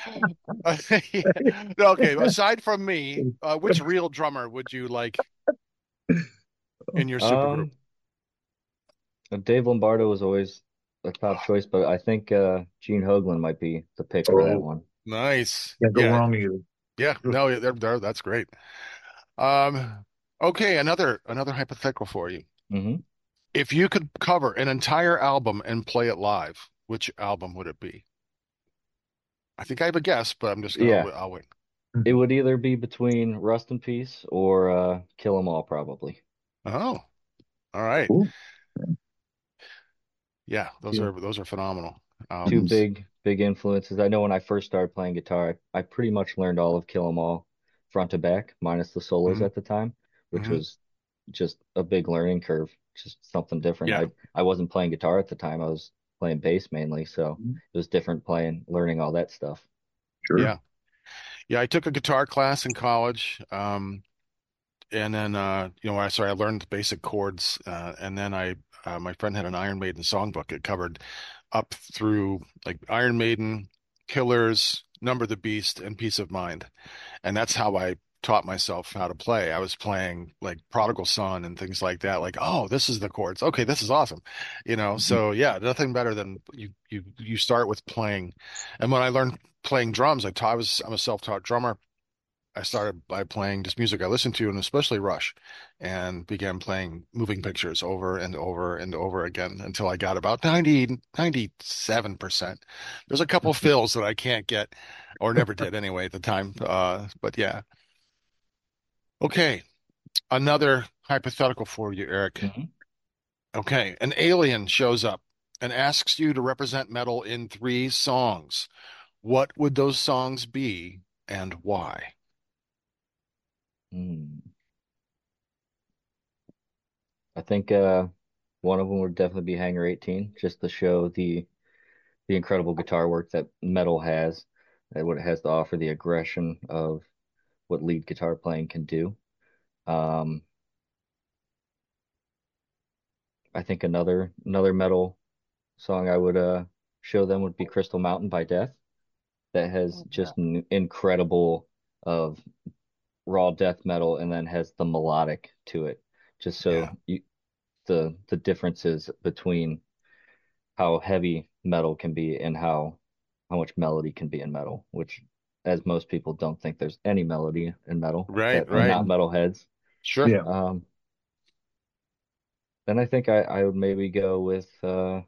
[SPEAKER 2] Okay, aside from me, uh, which real drummer would you like in your supergroup?
[SPEAKER 3] Um, Dave Lombardo was always a top choice, but I think uh Gene Hoglan might be the pick for that
[SPEAKER 1] Oh,
[SPEAKER 3] one.
[SPEAKER 2] Nice.
[SPEAKER 1] can't go
[SPEAKER 2] Yeah,
[SPEAKER 1] wrong either.
[SPEAKER 2] yeah. No, they're, they're, that's great. Um, okay, another another hypothetical for you.
[SPEAKER 3] Hmm.
[SPEAKER 2] If you could cover an entire album and play it live, which album would it be? I think I have a guess, but I'm just gonna
[SPEAKER 3] Yeah,
[SPEAKER 2] I'll, I'll wait.
[SPEAKER 3] it would either be between Rust in Peace or uh Kill 'Em All, probably.
[SPEAKER 2] Oh, all right.
[SPEAKER 1] Cool.
[SPEAKER 2] Yeah, those
[SPEAKER 1] Yeah.
[SPEAKER 2] are those are phenomenal
[SPEAKER 3] Two
[SPEAKER 2] albums.
[SPEAKER 3] big, big influences. I know when I first started playing guitar, I, I pretty much learned all of Kill 'Em All front to back, minus the solos
[SPEAKER 2] hmm
[SPEAKER 3] at the time, which
[SPEAKER 2] hmm
[SPEAKER 3] was just a big learning curve, just something different.
[SPEAKER 2] Yeah,
[SPEAKER 3] I I wasn't playing guitar at the time. I was playing bass mainly, so it was different playing, learning all that stuff.
[SPEAKER 1] Sure.
[SPEAKER 2] yeah, yeah. I took a guitar class in college. Um, and then uh you know I sorry I learned the basic chords uh and then I uh, my friend had an Iron Maiden songbook. It covered up through like Iron Maiden, Killers, Number the Beast, and Peace of Mind. And that's how I taught myself how to play. I was playing like Prodigal Son and things like that. Like, oh, this is the chords. Okay, this is awesome. You know, so yeah, nothing better than you you you start with playing. And when I learned playing drums, I taught I was I'm a self-taught drummer. I started by playing just music I listened to, and especially Rush, and began playing moving pictures over and over and over again until I got about ninety, ninety-seven percent. There's a couple fills that I can't get, or never did anyway at the time. Uh, but yeah. Okay. Another hypothetical for you, Eric.
[SPEAKER 3] Mhm.
[SPEAKER 2] Okay. An alien shows up and asks you to represent metal in three songs. What would those songs be and why?
[SPEAKER 3] Hmm. I think uh, one of them would definitely be Hangar eighteen, just to show the the incredible guitar work that metal has, and what it has to offer, the aggression of what lead guitar playing can do. Um, I think another another metal song I would uh show them would be Crystal Mountain by Death. That has just an incredible of raw death metal, and then has the melodic to it, just so
[SPEAKER 2] Yeah.
[SPEAKER 3] you the the differences between how heavy metal can be and how how much melody can be in metal, which, as most people don't think there's any melody in metal
[SPEAKER 2] Right,
[SPEAKER 3] that are
[SPEAKER 2] right.
[SPEAKER 3] not metalheads.
[SPEAKER 2] Sure.
[SPEAKER 1] Yeah.
[SPEAKER 3] Um, then I think I, I would maybe go with uh,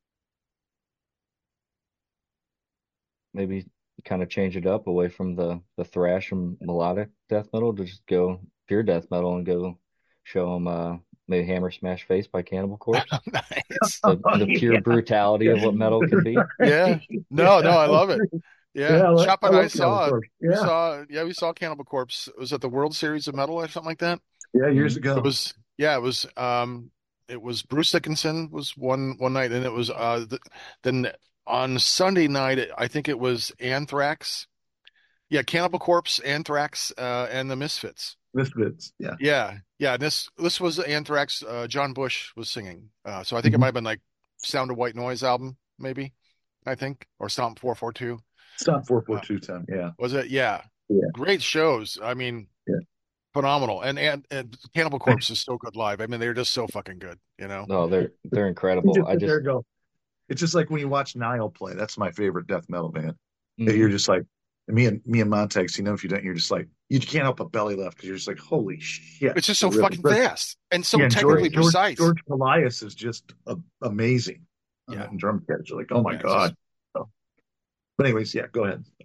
[SPEAKER 3] maybe kind of change it up away from the the thrash and melodic death metal to just go pure death metal and go show them uh, maybe Hammer Smash Face by Cannibal Corpse.
[SPEAKER 2] Nice.
[SPEAKER 3] The
[SPEAKER 1] Oh,
[SPEAKER 3] the pure
[SPEAKER 1] yeah.
[SPEAKER 3] brutality of what metal can be.
[SPEAKER 2] Yeah. No, no,
[SPEAKER 1] Yeah.
[SPEAKER 2] I love it. Yeah.
[SPEAKER 1] Yeah, I like,
[SPEAKER 2] Chop
[SPEAKER 1] I
[SPEAKER 2] and I
[SPEAKER 1] love Cannibal
[SPEAKER 2] saw,
[SPEAKER 1] Corpse.
[SPEAKER 2] we
[SPEAKER 1] Yeah.
[SPEAKER 2] saw, yeah, we saw Cannibal Corpse. It was at the World Series of Metal or something like that.
[SPEAKER 1] Yeah, years
[SPEAKER 3] Mhm.
[SPEAKER 2] It
[SPEAKER 1] ago.
[SPEAKER 2] was, yeah, it was, um, it was Bruce Dickinson was one, one night, and it was, uh, th then on Sunday night, I think it was Anthrax. Yeah, Cannibal Corpse, Anthrax, uh, and the Misfits.
[SPEAKER 1] Misfits. Yeah.
[SPEAKER 2] Yeah, yeah. This this was Anthrax. Uh, John Bush was singing. Uh, so I think it
[SPEAKER 1] Mhm.
[SPEAKER 2] might have been like Sound of White Noise album, maybe. I think, or Stomp four four two.
[SPEAKER 1] Stop four four
[SPEAKER 2] Uh,
[SPEAKER 1] two ten. Yeah.
[SPEAKER 2] was it? Yeah.
[SPEAKER 1] Yeah.
[SPEAKER 2] Great shows. I mean,
[SPEAKER 1] Yeah.
[SPEAKER 2] phenomenal. And and and Cannibal Corpse is so good live. I mean, they're just so fucking good. You know.
[SPEAKER 3] No, they're they're
[SPEAKER 1] You
[SPEAKER 3] incredible.
[SPEAKER 1] just
[SPEAKER 3] I
[SPEAKER 1] sit there
[SPEAKER 3] just
[SPEAKER 1] and go. It's just like when you watch Nile play. That's my favorite death metal band. That
[SPEAKER 3] Mhm.
[SPEAKER 1] You're just like me and me and Montex. You know, if you don't, you're just like you can't help but belly laugh because you're just like, holy shit!
[SPEAKER 2] It's just
[SPEAKER 1] It
[SPEAKER 2] so
[SPEAKER 1] really,
[SPEAKER 2] fucking fast and so
[SPEAKER 1] yeah. And George
[SPEAKER 2] technically
[SPEAKER 3] Right.
[SPEAKER 1] George
[SPEAKER 2] precise.
[SPEAKER 1] George Polias is just uh, amazing on
[SPEAKER 2] Yeah.
[SPEAKER 1] that drum catch. You're like, oh my
[SPEAKER 2] Yeah. It's just
[SPEAKER 1] god. So, but anyways, yeah. Go ahead.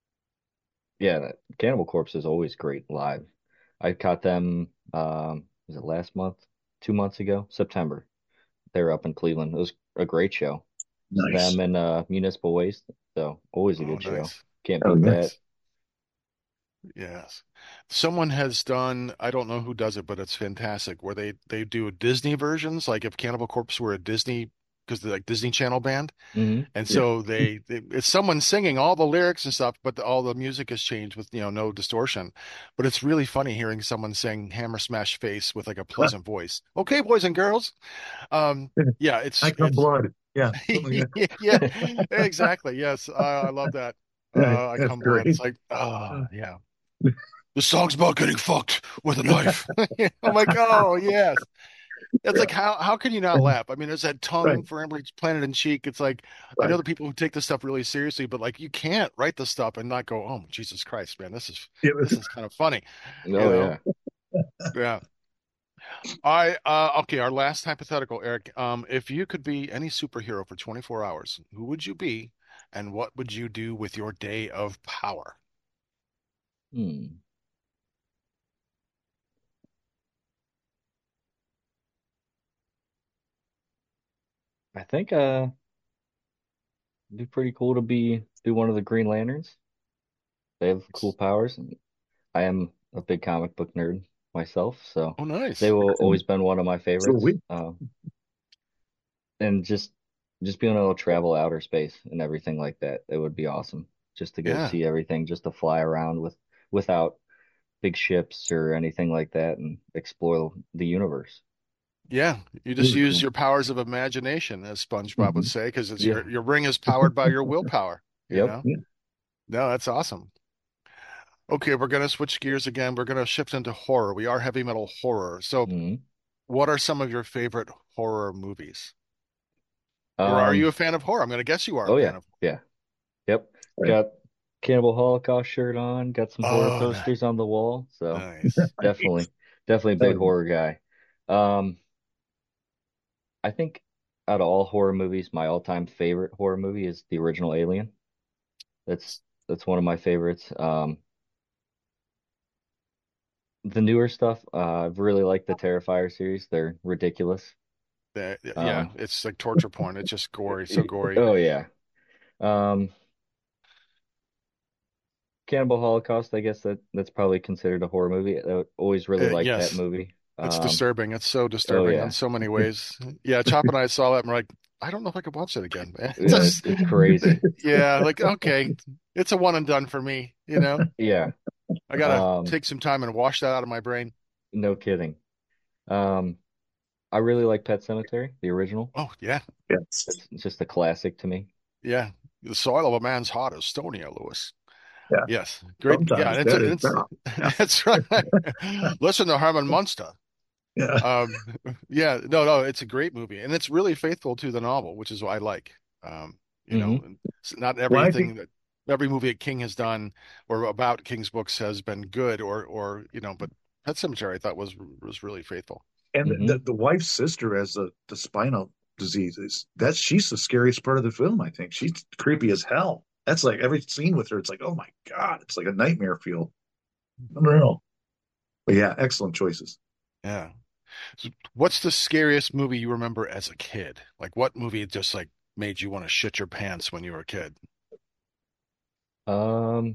[SPEAKER 3] Yeah, that Cannibal Corpse is always great live. I caught them um was it last month? Two months ago? September. They were up in Cleveland. It was a great show. It's
[SPEAKER 1] Nice.
[SPEAKER 3] them and uh Municipal Waste. So always a
[SPEAKER 2] oh,
[SPEAKER 3] good show.
[SPEAKER 2] nice.
[SPEAKER 3] Can't
[SPEAKER 1] Oh
[SPEAKER 3] beat
[SPEAKER 1] yeah.
[SPEAKER 3] that.
[SPEAKER 2] Nice. Yes. Someone has done, I don't know who does it, but it's fantastic, where they they do Disney versions, like if Cannibal Corpse were a Disney, because they're like Disney Channel band.
[SPEAKER 3] Hmm.
[SPEAKER 2] And
[SPEAKER 1] Yeah.
[SPEAKER 2] so they, they it's someone singing all the lyrics and stuff, but the, all the music is changed with, you know, no distortion. But it's really funny hearing someone sing Hammer Smash Face with like a pleasant voice. Okay, boys and girls. Um, yeah,
[SPEAKER 1] I
[SPEAKER 2] it's
[SPEAKER 1] come
[SPEAKER 2] it's
[SPEAKER 1] blood. Yeah. Something like that.
[SPEAKER 2] yeah, exactly. Yes, uh, I love that.
[SPEAKER 1] Yeah,
[SPEAKER 2] Uh, I
[SPEAKER 1] that's
[SPEAKER 2] come blood.
[SPEAKER 1] great.
[SPEAKER 2] It's like, oh yeah. The song's about getting fucked with a knife. I'm like, oh yes. It's
[SPEAKER 1] Yeah.
[SPEAKER 2] like how how can you not laugh? I mean, there's that
[SPEAKER 1] Right.
[SPEAKER 2] tongue for everybody's planted in cheek. It's like I know
[SPEAKER 1] Right.
[SPEAKER 2] the people who take this stuff really seriously, but like you can't write this stuff and not go, oh Jesus Christ, man, this is
[SPEAKER 1] It
[SPEAKER 2] this
[SPEAKER 1] was,
[SPEAKER 2] is kind of funny, you
[SPEAKER 3] Oh
[SPEAKER 2] know?
[SPEAKER 3] yeah.
[SPEAKER 2] Yeah. I uh okay, our last hypothetical, Eric. Um, if you could be any superhero for twenty-four hours, who would you be, and what would you do with your day of power?
[SPEAKER 3] Hmm. I think uh it'd be pretty cool to be be one of the Green Lanterns. They have cool powers. And I am a big comic book nerd myself, so
[SPEAKER 2] Oh,
[SPEAKER 3] they
[SPEAKER 2] nice.
[SPEAKER 3] will
[SPEAKER 1] excellent.
[SPEAKER 3] always been one of my
[SPEAKER 1] So
[SPEAKER 3] favorites.
[SPEAKER 1] we,
[SPEAKER 3] Um, and just just being able to travel outer space and everything like that, it would be awesome. Just to go
[SPEAKER 2] Yeah.
[SPEAKER 3] see everything, just to fly around with without big ships or anything like that and explore the universe.
[SPEAKER 2] Yeah, you just
[SPEAKER 1] really
[SPEAKER 2] use
[SPEAKER 1] cool.
[SPEAKER 2] your powers of imagination, as SpongeBob would
[SPEAKER 1] Mhm.
[SPEAKER 2] say, because it's
[SPEAKER 3] Yeah.
[SPEAKER 2] your your ring is powered by your willpower, you
[SPEAKER 3] Yep.
[SPEAKER 2] know?
[SPEAKER 1] Yeah.
[SPEAKER 2] No, that's awesome. Okay, we're gonna switch gears again. We're gonna shift into horror. We are heavy metal horror. So,
[SPEAKER 3] Mhm.
[SPEAKER 2] what are some of your favorite horror movies? Or are you
[SPEAKER 3] Um,
[SPEAKER 2] a fan of horror? I'm gonna guess you are a
[SPEAKER 3] oh
[SPEAKER 2] fan
[SPEAKER 3] yeah,
[SPEAKER 2] of.
[SPEAKER 3] yeah, yep.
[SPEAKER 1] Right.
[SPEAKER 3] Got Cannibal Holocaust shirt on, got some horror
[SPEAKER 2] Oh, ni-
[SPEAKER 3] posters on the wall, so
[SPEAKER 2] nice.
[SPEAKER 3] definitely, definitely a
[SPEAKER 1] Oh,
[SPEAKER 3] big horror guy. Um, I think out of all horror movies, my all-time favorite horror movie is the original Alien. That's that's one of my favorites. Um, the newer stuff, uh, I've really liked the Terrifier series. They're ridiculous.
[SPEAKER 2] That- yeah,
[SPEAKER 3] Um,
[SPEAKER 2] it's like torture porn. It's just gory, so gory.
[SPEAKER 3] oh yeah. Um, Cannibal Holocaust, I guess that that's probably considered a horror movie. I always really
[SPEAKER 2] Uh,
[SPEAKER 3] liked that
[SPEAKER 2] yes,
[SPEAKER 3] movie.
[SPEAKER 2] it's
[SPEAKER 3] Um,
[SPEAKER 2] disturbing. It's so
[SPEAKER 3] oh
[SPEAKER 2] disturbing on
[SPEAKER 3] yeah,
[SPEAKER 2] so many ways. Yeah, Chop and I saw that and we're like, I don't know if I could watch that again, man. It's
[SPEAKER 3] yeah, it's,
[SPEAKER 2] just,
[SPEAKER 3] it's crazy.
[SPEAKER 2] yeah, like okay, it's a one and done for me, you know?
[SPEAKER 3] Yeah.
[SPEAKER 2] I gotta
[SPEAKER 3] Um,
[SPEAKER 2] take some time and wash that out of my brain.
[SPEAKER 3] no kidding. Um, I really like Pet Cemetery, the original.
[SPEAKER 2] Oh, yeah,
[SPEAKER 1] yes.
[SPEAKER 3] It's just a classic to me.
[SPEAKER 2] yeah. The soil of a man's heart is stonier, Lewis.
[SPEAKER 1] Yeah.
[SPEAKER 2] Yes, great. Yeah,
[SPEAKER 1] Sometimes
[SPEAKER 2] it's
[SPEAKER 1] that is
[SPEAKER 2] it's
[SPEAKER 1] not. Yeah.
[SPEAKER 2] that's right. Listen to Herman Munster.
[SPEAKER 1] Yeah.
[SPEAKER 2] Um, yeah, no, no, it's a great movie, and it's really faithful to the novel, which is what I like. Um, you know,
[SPEAKER 3] Hmm.
[SPEAKER 2] and it's not
[SPEAKER 1] Well, I think,
[SPEAKER 2] everything that every movie that King has done or about King's books has been good, or or you know, but Pet Sematary I thought was was really faithful.
[SPEAKER 1] and
[SPEAKER 3] Hmm.
[SPEAKER 1] the the wife's sister has the the spinal diseases. That's she's the scariest part of the film. I think she's creepy as hell. That's like every scene with her. It's like, oh my god, it's like a nightmare feel. Unreal. But yeah, excellent choices.
[SPEAKER 2] Yeah. So what's the scariest movie you remember as a kid? Like what movie just like made you want to shit your pants when you were a kid?
[SPEAKER 3] Um,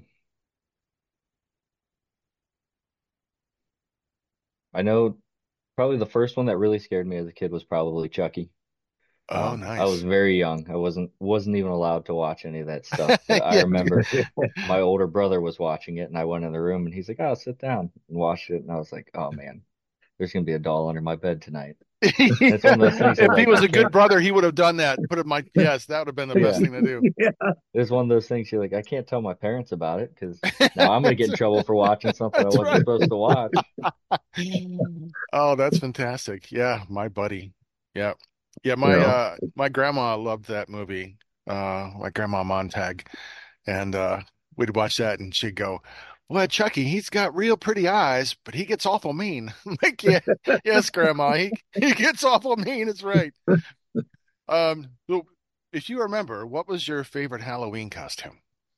[SPEAKER 3] I know probably the first one that really scared me as a kid was probably Chucky.
[SPEAKER 2] Oh,
[SPEAKER 3] Um, I was
[SPEAKER 2] nice.
[SPEAKER 3] very young. I wasn't wasn't even allowed to watch any of that stuff. But I
[SPEAKER 2] Yeah.
[SPEAKER 3] remember my older brother was watching it, and I went in the room, and he's like, "Oh, sit down and watch it." And I was like, "Oh man, there's gonna be a doll under my bed tonight." And it's one of those things you're
[SPEAKER 2] If he
[SPEAKER 3] like, I
[SPEAKER 2] was a good
[SPEAKER 3] can't.
[SPEAKER 2] brother, he would have done that. Put it my yes, that would have been the best
[SPEAKER 3] Yeah,
[SPEAKER 2] thing to do.
[SPEAKER 1] Yeah.
[SPEAKER 3] it's one of those things you're like, I can't tell my parents about it because now I'm gonna get in trouble for watching something I
[SPEAKER 2] That's
[SPEAKER 3] wasn't
[SPEAKER 2] right.
[SPEAKER 3] supposed to watch.
[SPEAKER 2] Oh, that's fantastic. Yeah, my buddy. Yeah. Yeah,
[SPEAKER 1] You
[SPEAKER 2] my
[SPEAKER 1] know,
[SPEAKER 2] uh my grandma loved that movie. Uh my grandma Montag. And uh we'd watch that and she'd go, well, Chucky, he's got real pretty eyes, but he gets awful mean. I'm like, yeah, yes, Grandma, he he gets awful mean, it's right. Um so if you remember, what was your favorite Halloween costume?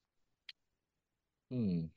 [SPEAKER 3] Hmm.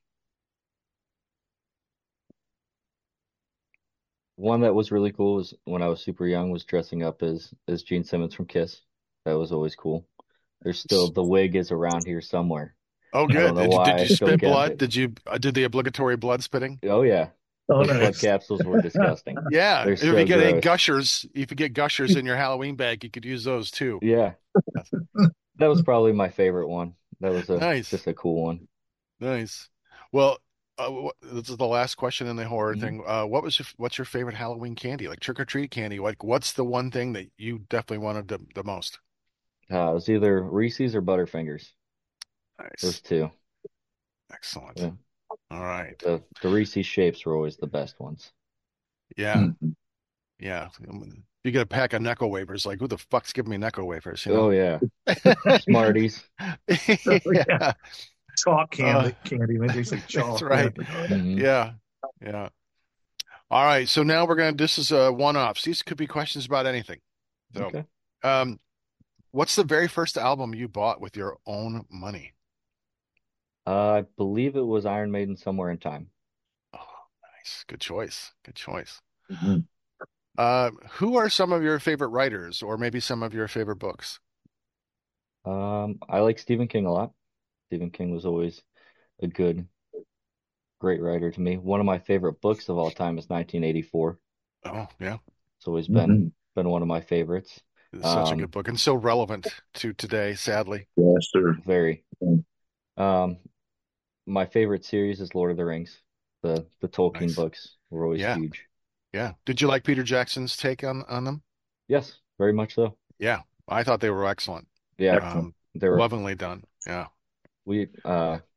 [SPEAKER 3] One that was really cool was when I was super young was dressing up as as Gene Simmons from Kiss. That was always cool. There's still the wig is around here somewhere.
[SPEAKER 2] Oh,
[SPEAKER 3] I don't
[SPEAKER 2] good.
[SPEAKER 3] know
[SPEAKER 2] Did you
[SPEAKER 3] why
[SPEAKER 2] did
[SPEAKER 3] I
[SPEAKER 2] you
[SPEAKER 3] still
[SPEAKER 2] spit
[SPEAKER 3] kept
[SPEAKER 2] blood?
[SPEAKER 3] it.
[SPEAKER 2] Did you uh, did the obligatory blood spitting?
[SPEAKER 3] Oh yeah,
[SPEAKER 1] oh
[SPEAKER 3] those blood
[SPEAKER 1] nice.
[SPEAKER 3] capsules were disgusting.
[SPEAKER 2] Yeah.
[SPEAKER 3] They're
[SPEAKER 2] If you
[SPEAKER 3] so
[SPEAKER 2] get any
[SPEAKER 3] gross.
[SPEAKER 2] gushers, if you get gushers in your Halloween bag, you could use those too.
[SPEAKER 3] Yeah, that was probably my favorite one. That was a
[SPEAKER 2] Nice.
[SPEAKER 3] just a cool one.
[SPEAKER 2] Nice. Well, uh, wh- this is the last question in the horror
[SPEAKER 3] Mhm.
[SPEAKER 2] thing. Uh, what was your, what's your favorite Halloween candy? Like trick or treat candy? Like what's the one thing that you definitely wanted the, the most?
[SPEAKER 3] Uh, it was either Reese's or Butterfingers. Those
[SPEAKER 2] Nice.
[SPEAKER 3] two.
[SPEAKER 2] Excellent.
[SPEAKER 3] Yeah.
[SPEAKER 2] All right.
[SPEAKER 3] The the Reese's shapes were always the best ones.
[SPEAKER 2] Yeah.
[SPEAKER 1] Mhm.
[SPEAKER 2] Yeah. Um, You get a pack of Necco wafers. Like who the fuck's giving me Necco wafers, you
[SPEAKER 3] Oh
[SPEAKER 2] know?
[SPEAKER 3] yeah, Smarties.
[SPEAKER 1] So, yeah,
[SPEAKER 2] Yeah.
[SPEAKER 1] chalk
[SPEAKER 2] Uh,
[SPEAKER 1] candy, candy. They taste like
[SPEAKER 2] that's
[SPEAKER 1] chalk. Yeah,
[SPEAKER 2] right.
[SPEAKER 1] it's like, oh, yeah.
[SPEAKER 3] Hmm.
[SPEAKER 2] Yeah. Yeah. All right. So now we're going to, this is a one-off. These could be questions about anything. So,
[SPEAKER 3] Okay.
[SPEAKER 2] um, what's the very first album you bought with your own money?
[SPEAKER 3] Uh, I believe it was Iron Maiden Somewhere in Time.
[SPEAKER 2] Oh, nice. Good choice. Good choice.
[SPEAKER 1] Mhm.
[SPEAKER 2] Uh, who are some of your favorite writers or maybe some of your favorite books?
[SPEAKER 3] Um, I like Stephen King a lot. Stephen King was always a good, great writer to me. One of my favorite books of all time is nineteen eighty-four.
[SPEAKER 2] Oh, yeah.
[SPEAKER 3] It's always been
[SPEAKER 1] Mhm.
[SPEAKER 3] been one of my favorites.
[SPEAKER 2] It's such a
[SPEAKER 3] Um,
[SPEAKER 2] good book and so relevant to today, sadly.
[SPEAKER 1] Yes, sir.
[SPEAKER 3] very. Um, my favorite series is Lord of the Rings. The the Tolkien
[SPEAKER 2] Nice.
[SPEAKER 3] books were always
[SPEAKER 2] Yeah.
[SPEAKER 3] huge.
[SPEAKER 2] Yeah. Did you like Peter Jackson's take on on them?
[SPEAKER 3] Yes, very much so.
[SPEAKER 2] Yeah. I thought they were excellent.
[SPEAKER 3] Yeah,
[SPEAKER 1] Excellent.
[SPEAKER 2] Um,
[SPEAKER 3] they were
[SPEAKER 2] lovingly done. Yeah.
[SPEAKER 3] we uh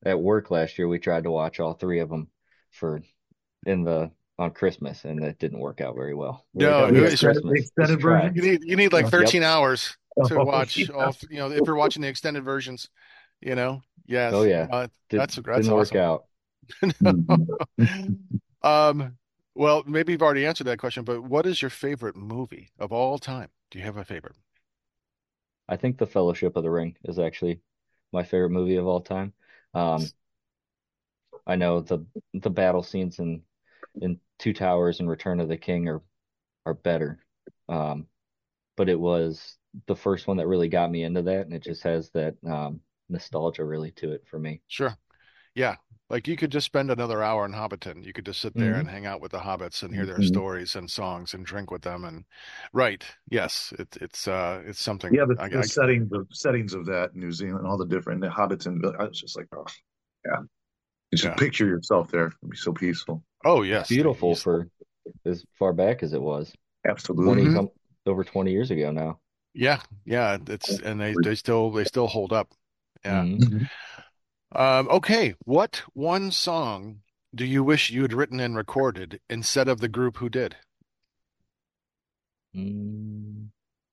[SPEAKER 3] at work last year, we tried to watch all three of them for in the on Christmas, and it didn't work out very well. We're like,
[SPEAKER 2] No,
[SPEAKER 3] oh
[SPEAKER 1] The
[SPEAKER 3] yeah,
[SPEAKER 2] it's,
[SPEAKER 1] extended, the
[SPEAKER 3] Christmas. Let's
[SPEAKER 1] extended
[SPEAKER 3] try.
[SPEAKER 2] you
[SPEAKER 1] versions.
[SPEAKER 2] need you need like
[SPEAKER 1] Yeah.
[SPEAKER 3] Yep.
[SPEAKER 2] thirteen hours to
[SPEAKER 1] Oh,
[SPEAKER 2] watch
[SPEAKER 1] yeah.
[SPEAKER 2] all, you know, if you're watching the extended versions, you know.
[SPEAKER 3] Oh
[SPEAKER 2] Yes.
[SPEAKER 3] yeah.
[SPEAKER 2] Uh,
[SPEAKER 3] Did
[SPEAKER 2] that's that's
[SPEAKER 3] didn't work
[SPEAKER 2] awesome.
[SPEAKER 3] out.
[SPEAKER 1] Mhm.
[SPEAKER 2] Um, well, maybe you've already answered that question, but what is your favorite movie of all time? Do you have a favorite?
[SPEAKER 3] I think The Fellowship of the Ring is actually my favorite movie of all time. Um, I know the the battle scenes in in Two Towers and Return of the King are are better. Um, but it was the first one that really got me into that, and it just has that um nostalgia really to it for me.
[SPEAKER 2] Sure. Yeah. Like you could just spend another hour in Hobbiton. You could just sit there and
[SPEAKER 3] Hmm.
[SPEAKER 2] hang out with the hobbits and hear their
[SPEAKER 1] Mhm.
[SPEAKER 2] stories and songs and drink with them. And right. Yes. It, it's uh it's something
[SPEAKER 1] Yeah, the,
[SPEAKER 2] I,
[SPEAKER 1] the
[SPEAKER 2] I
[SPEAKER 1] settings, the settings of that New Zealand, all the different the hobbits and I was just like, oh yeah, you should
[SPEAKER 2] yeah.
[SPEAKER 1] picture yourself there. It'd be so peaceful.
[SPEAKER 2] Oh
[SPEAKER 3] It's
[SPEAKER 2] yes.
[SPEAKER 3] beautiful
[SPEAKER 2] He's
[SPEAKER 3] for as far back as it was. twenty
[SPEAKER 1] Absolutely.
[SPEAKER 2] hmm
[SPEAKER 3] some over twenty years ago now.
[SPEAKER 2] Yeah. Yeah. It's and they they still they still hold up. Yeah.
[SPEAKER 3] Hmm.
[SPEAKER 1] Mhm.
[SPEAKER 2] Um, okay. What one song do you wish you had written and recorded instead of the group who did?
[SPEAKER 3] Mm,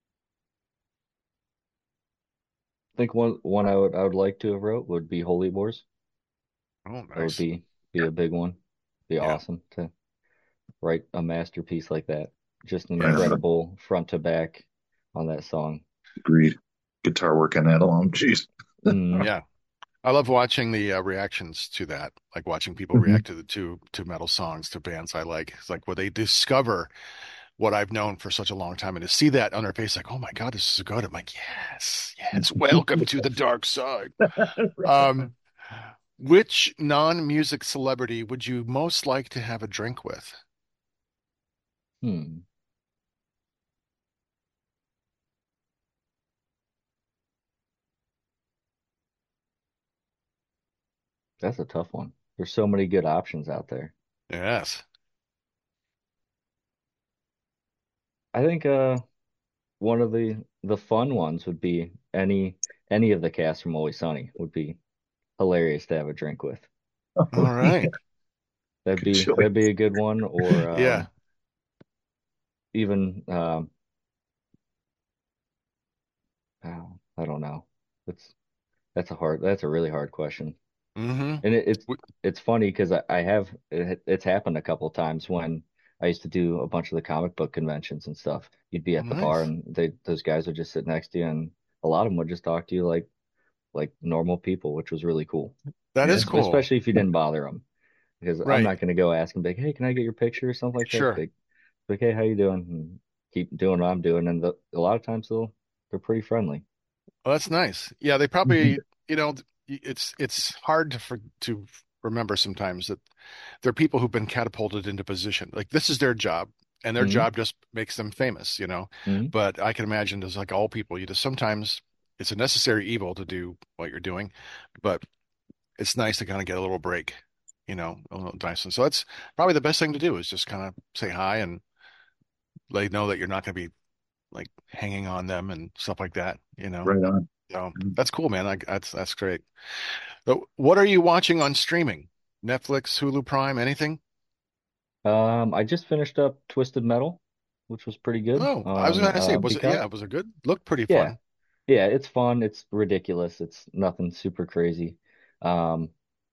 [SPEAKER 3] I think one one I would I would like to have wrote would be Holy Wars.
[SPEAKER 2] Oh,
[SPEAKER 3] That would
[SPEAKER 2] nice.
[SPEAKER 3] be be a big one. Be
[SPEAKER 2] Yeah.
[SPEAKER 3] awesome to write a masterpiece like that. Just an
[SPEAKER 1] Right
[SPEAKER 2] Yeah.
[SPEAKER 1] on.
[SPEAKER 3] incredible front to back on that song.
[SPEAKER 1] Agreed. Guitar work on that alone. Jeez.
[SPEAKER 3] Mm,
[SPEAKER 2] Yeah. I love watching the uh, reactions to that, like watching people
[SPEAKER 1] Mhm.
[SPEAKER 2] react to the to to metal songs, to bands I like. It's like where they discover what I've known for such a long time, and to see that on their face, like, oh my God, this is so good. I'm like, yes, yes, welcome to the dark side. Um, which non-music celebrity would you most like to have a drink with?
[SPEAKER 3] hmm. That's a tough one. There's so many good options out there.
[SPEAKER 2] Yes.
[SPEAKER 3] I think uh one of the the fun ones would be any any of the cast from Always Sunny would be hilarious to have a drink with.
[SPEAKER 2] All right.
[SPEAKER 3] That'd
[SPEAKER 1] Good
[SPEAKER 3] be that'd be
[SPEAKER 1] choice.
[SPEAKER 3] a good one. Or
[SPEAKER 2] Yeah.
[SPEAKER 3] um even um oh, I don't know. It's that's a hard that's a really hard question.
[SPEAKER 2] Mm-hmm.
[SPEAKER 3] And it, it's it's funny because I, I have it, it's happened a couple of times when I used to do a bunch of the comic book conventions and stuff. You'd be
[SPEAKER 2] Oh,
[SPEAKER 3] at the bar
[SPEAKER 2] nice.
[SPEAKER 3] and they those guys would just sit next to you, and a lot of them would just talk to you like like normal people, which was really cool.
[SPEAKER 2] That
[SPEAKER 1] Yeah.
[SPEAKER 2] is
[SPEAKER 3] Es-
[SPEAKER 2] cool.
[SPEAKER 3] Especially if you didn't bother them, because I'm
[SPEAKER 2] Right.
[SPEAKER 3] not going to go ask them like, hey, can I get your picture or something like that?
[SPEAKER 2] Sure.
[SPEAKER 3] Like, like hey, how you doing? And keep doing what I'm doing, and the, a lot of times they'll they're pretty friendly.
[SPEAKER 2] Well, that's nice. Yeah, they
[SPEAKER 1] Mhm.
[SPEAKER 2] probably, you know, it's it's hard to for, to remember sometimes that there are people who've been catapulted into position. Like this is their job, and their
[SPEAKER 3] Hmm.
[SPEAKER 2] job just makes them famous, you know.
[SPEAKER 3] Hmm.
[SPEAKER 2] But I can imagine as like all people, you just sometimes it's a necessary evil to do what you're doing, but it's nice to kind of get a little break, you know, a little nice. And so that's probably the best thing to do is just kind of say hi and let them know that you're not going to be like hanging on them and stuff like that, you know.
[SPEAKER 1] Right on.
[SPEAKER 2] So
[SPEAKER 1] Mhm.
[SPEAKER 2] that's cool, man. I, that's that's great. So what are you watching on streaming? Netflix, Hulu Prime, anything?
[SPEAKER 3] Um, I just finished up Twisted Metal, which was pretty good
[SPEAKER 2] Oh, I was
[SPEAKER 3] on
[SPEAKER 2] gonna say,
[SPEAKER 3] uh,
[SPEAKER 2] was it?
[SPEAKER 3] Peacock.
[SPEAKER 2] Yeah, was it good? Looked pretty
[SPEAKER 3] Yeah,
[SPEAKER 2] fun.
[SPEAKER 3] yeah, it's fun. It's ridiculous. It's nothing super crazy. Um,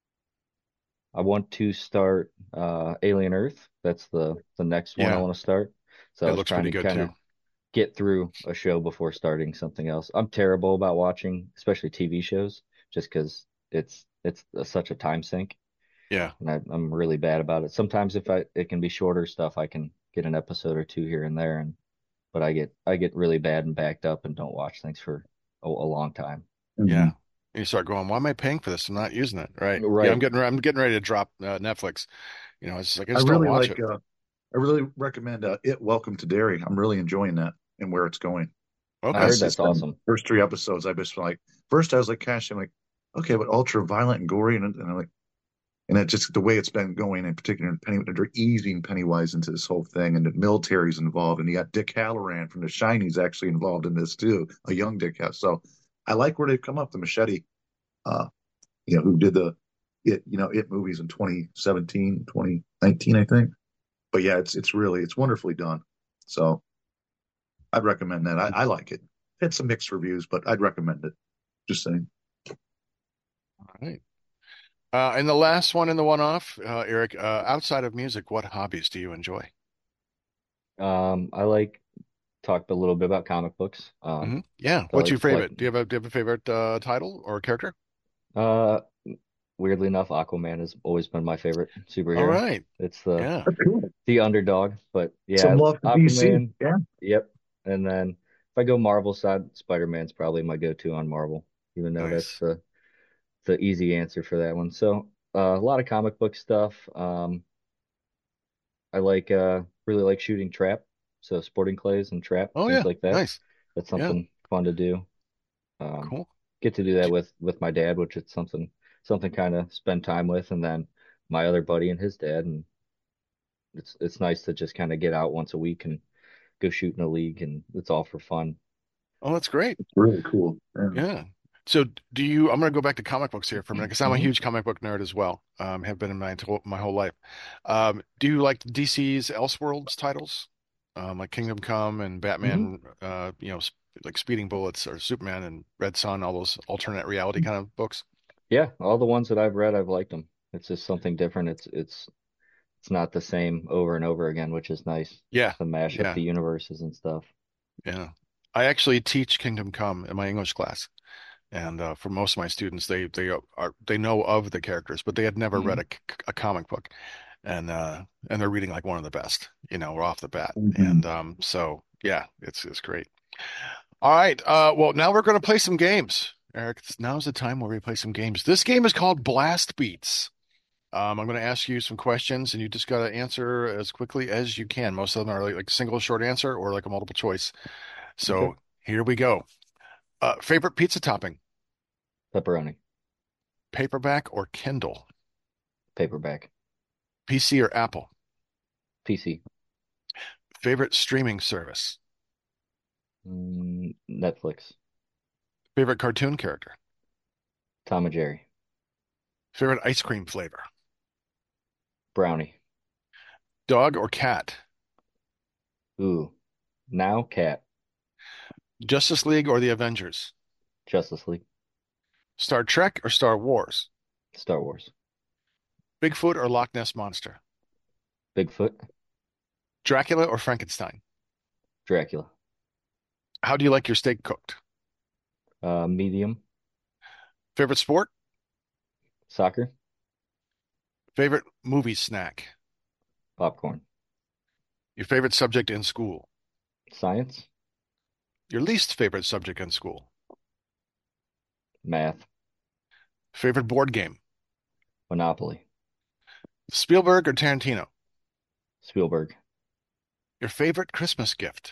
[SPEAKER 3] I want to start uh, Alien Earth. That's the the next one I
[SPEAKER 2] Yeah,
[SPEAKER 3] want to start. So I
[SPEAKER 2] it
[SPEAKER 3] was
[SPEAKER 2] looks
[SPEAKER 3] trying
[SPEAKER 2] pretty
[SPEAKER 3] to
[SPEAKER 2] good
[SPEAKER 3] kind
[SPEAKER 2] too.
[SPEAKER 3] of get through a show before starting something else. I'm terrible about watching, especially T V shows, just because it's it's a, such a time sink,
[SPEAKER 2] Yeah.
[SPEAKER 3] and I, I'm really bad about it. Sometimes if I it can be shorter stuff, I can get an episode or two here and there, and but I get I get really bad and backed up and don't watch things for a, a long time.
[SPEAKER 1] Mhm.
[SPEAKER 2] Yeah. And you start going, why am I paying for this? I'm not using it. Right. Yeah, I'm
[SPEAKER 3] Right.
[SPEAKER 2] getting I'm getting ready to drop uh, Netflix. You know, it's just like I
[SPEAKER 1] I
[SPEAKER 2] just don't
[SPEAKER 1] really
[SPEAKER 2] watch
[SPEAKER 1] like
[SPEAKER 2] it.
[SPEAKER 1] uh I really recommend uh, It Welcome to Derry. I'm really enjoying that and where it's going.
[SPEAKER 3] I
[SPEAKER 2] Okay.
[SPEAKER 3] heard
[SPEAKER 1] That's
[SPEAKER 3] that's
[SPEAKER 1] just been
[SPEAKER 3] awesome.
[SPEAKER 1] first three episodes. I just like first I was like, gosh, I'm like, okay, but ultra violent and gory, and, and I'm like, and it just the way it's been going, in particular, Penny, they're easing Pennywise into this whole thing, and the military's involved, and you got Dick Halloran from The Shiny's actually involved in this too, a young Dick. Hall- So I like where they've come up. The Machete, uh, you know, who did the it, you know, it movies in twenty seventeen, twenty nineteen, I think. But yeah, it's it's really it's wonderfully done. So I'd recommend that. I, I like it. Had some mixed reviews, but I'd recommend it. Just saying.
[SPEAKER 2] All right. Uh, and the last one in the one-off, uh, Eric, uh, outside of music, what hobbies do you enjoy?
[SPEAKER 3] Um, I like talked a little bit about comic books. Um,
[SPEAKER 2] Hmm. Yeah.
[SPEAKER 3] I
[SPEAKER 2] What's your
[SPEAKER 3] like
[SPEAKER 2] favorite?
[SPEAKER 3] collect.
[SPEAKER 2] Do you have a, do you have a favorite uh, title or character?
[SPEAKER 3] Uh, weirdly enough, Aquaman has always been my favorite
[SPEAKER 2] All
[SPEAKER 3] superhero.
[SPEAKER 2] right.
[SPEAKER 3] It's the
[SPEAKER 2] Yeah.
[SPEAKER 1] That's cool.
[SPEAKER 3] the underdog, but yeah,
[SPEAKER 1] Some love to D C.
[SPEAKER 3] Aquaman.
[SPEAKER 1] Yeah.
[SPEAKER 3] Yep. And then if I go Marvel side, Spider-Man's probably my go-to on Marvel, even though that's
[SPEAKER 2] Nice.
[SPEAKER 3] the the easy answer for that one. So uh, a lot of comic book stuff. Um, I like uh really like shooting trap, so sporting clays and trap,
[SPEAKER 2] Oh
[SPEAKER 3] things
[SPEAKER 2] yeah.
[SPEAKER 3] like that.
[SPEAKER 2] Nice.
[SPEAKER 3] That's
[SPEAKER 2] Yeah.
[SPEAKER 3] something fun to do. Um,
[SPEAKER 2] Cool.
[SPEAKER 3] get to do that
[SPEAKER 2] Do-
[SPEAKER 3] with with my dad, which is something something kind of spend time with, and then my other buddy and his dad, and it's it's nice to just kind of get out once a week and go shoot in a league, and it's all for fun.
[SPEAKER 2] Oh, that's great.
[SPEAKER 1] It's really cool. Yeah.
[SPEAKER 2] Yeah. So do you, I'm going to go back to comic books here for a minute because I'm a
[SPEAKER 3] Hmm.
[SPEAKER 2] huge comic book nerd as well. Um, have been in my, to- my whole life. Um, do you like D C's Elseworlds titles? Um, like Kingdom Come and
[SPEAKER 3] Hmm.
[SPEAKER 2] Batman, uh, you know, sp like Speeding Bullets or Superman and Red Sun, all those alternate reality kind of books.
[SPEAKER 3] Yeah, all the ones that I've read, I've liked them. It's just something different. It's it's it's not the same over and over again, which is nice
[SPEAKER 2] Yeah.
[SPEAKER 3] to mash up
[SPEAKER 2] Yeah.
[SPEAKER 3] the universes and stuff.
[SPEAKER 2] Yeah. I actually teach Kingdom Come in my English class. And uh, for most of my students, they they are they know of the characters, but they had never read
[SPEAKER 3] Hmm.
[SPEAKER 2] a, c- a comic book, and uh, and they're reading like one of the best, you know, right off the bat.
[SPEAKER 1] Mhm.
[SPEAKER 2] And um, so yeah, it's it's great. All right, uh, well now we're going to play some games, Eric. Now's the time where we play some games. This game is called Blast Beats. Um, I'm going to ask you some questions, and you just got to answer as quickly as you can. Most of them are like, like single short answer or like a multiple choice.
[SPEAKER 3] Okay.
[SPEAKER 2] So here we go. Uh, favorite pizza topping,
[SPEAKER 3] Pepperoni,
[SPEAKER 2] paperback or Kindle?
[SPEAKER 3] paperback,
[SPEAKER 2] P C or Apple?
[SPEAKER 3] P C,
[SPEAKER 2] Favorite streaming service?
[SPEAKER 3] mm, Netflix,
[SPEAKER 2] Favorite cartoon character?
[SPEAKER 3] Tom and Jerry,
[SPEAKER 2] Favorite ice cream flavor?
[SPEAKER 3] Brownie.
[SPEAKER 2] Dog or cat?
[SPEAKER 3] Ooh, now Cat,
[SPEAKER 2] Justice League or the Avengers?
[SPEAKER 3] Justice League,
[SPEAKER 2] Star Trek or Star Wars?
[SPEAKER 3] Star Wars,
[SPEAKER 2] Bigfoot or Loch Ness Monster?
[SPEAKER 3] Bigfoot,
[SPEAKER 2] Dracula or Frankenstein?
[SPEAKER 3] Dracula,
[SPEAKER 2] How do you like your steak cooked?
[SPEAKER 3] uh, medium,
[SPEAKER 2] Favorite sport?
[SPEAKER 3] soccer,
[SPEAKER 2] Favorite movie snack?
[SPEAKER 3] popcorn,
[SPEAKER 2] Your favorite subject in school?
[SPEAKER 3] science,
[SPEAKER 2] Your least favorite subject in school?
[SPEAKER 3] math,
[SPEAKER 2] Favorite board game?
[SPEAKER 3] Monopoly,
[SPEAKER 2] Spielberg or Tarantino?
[SPEAKER 3] Spielberg.
[SPEAKER 2] Your favorite Christmas gift?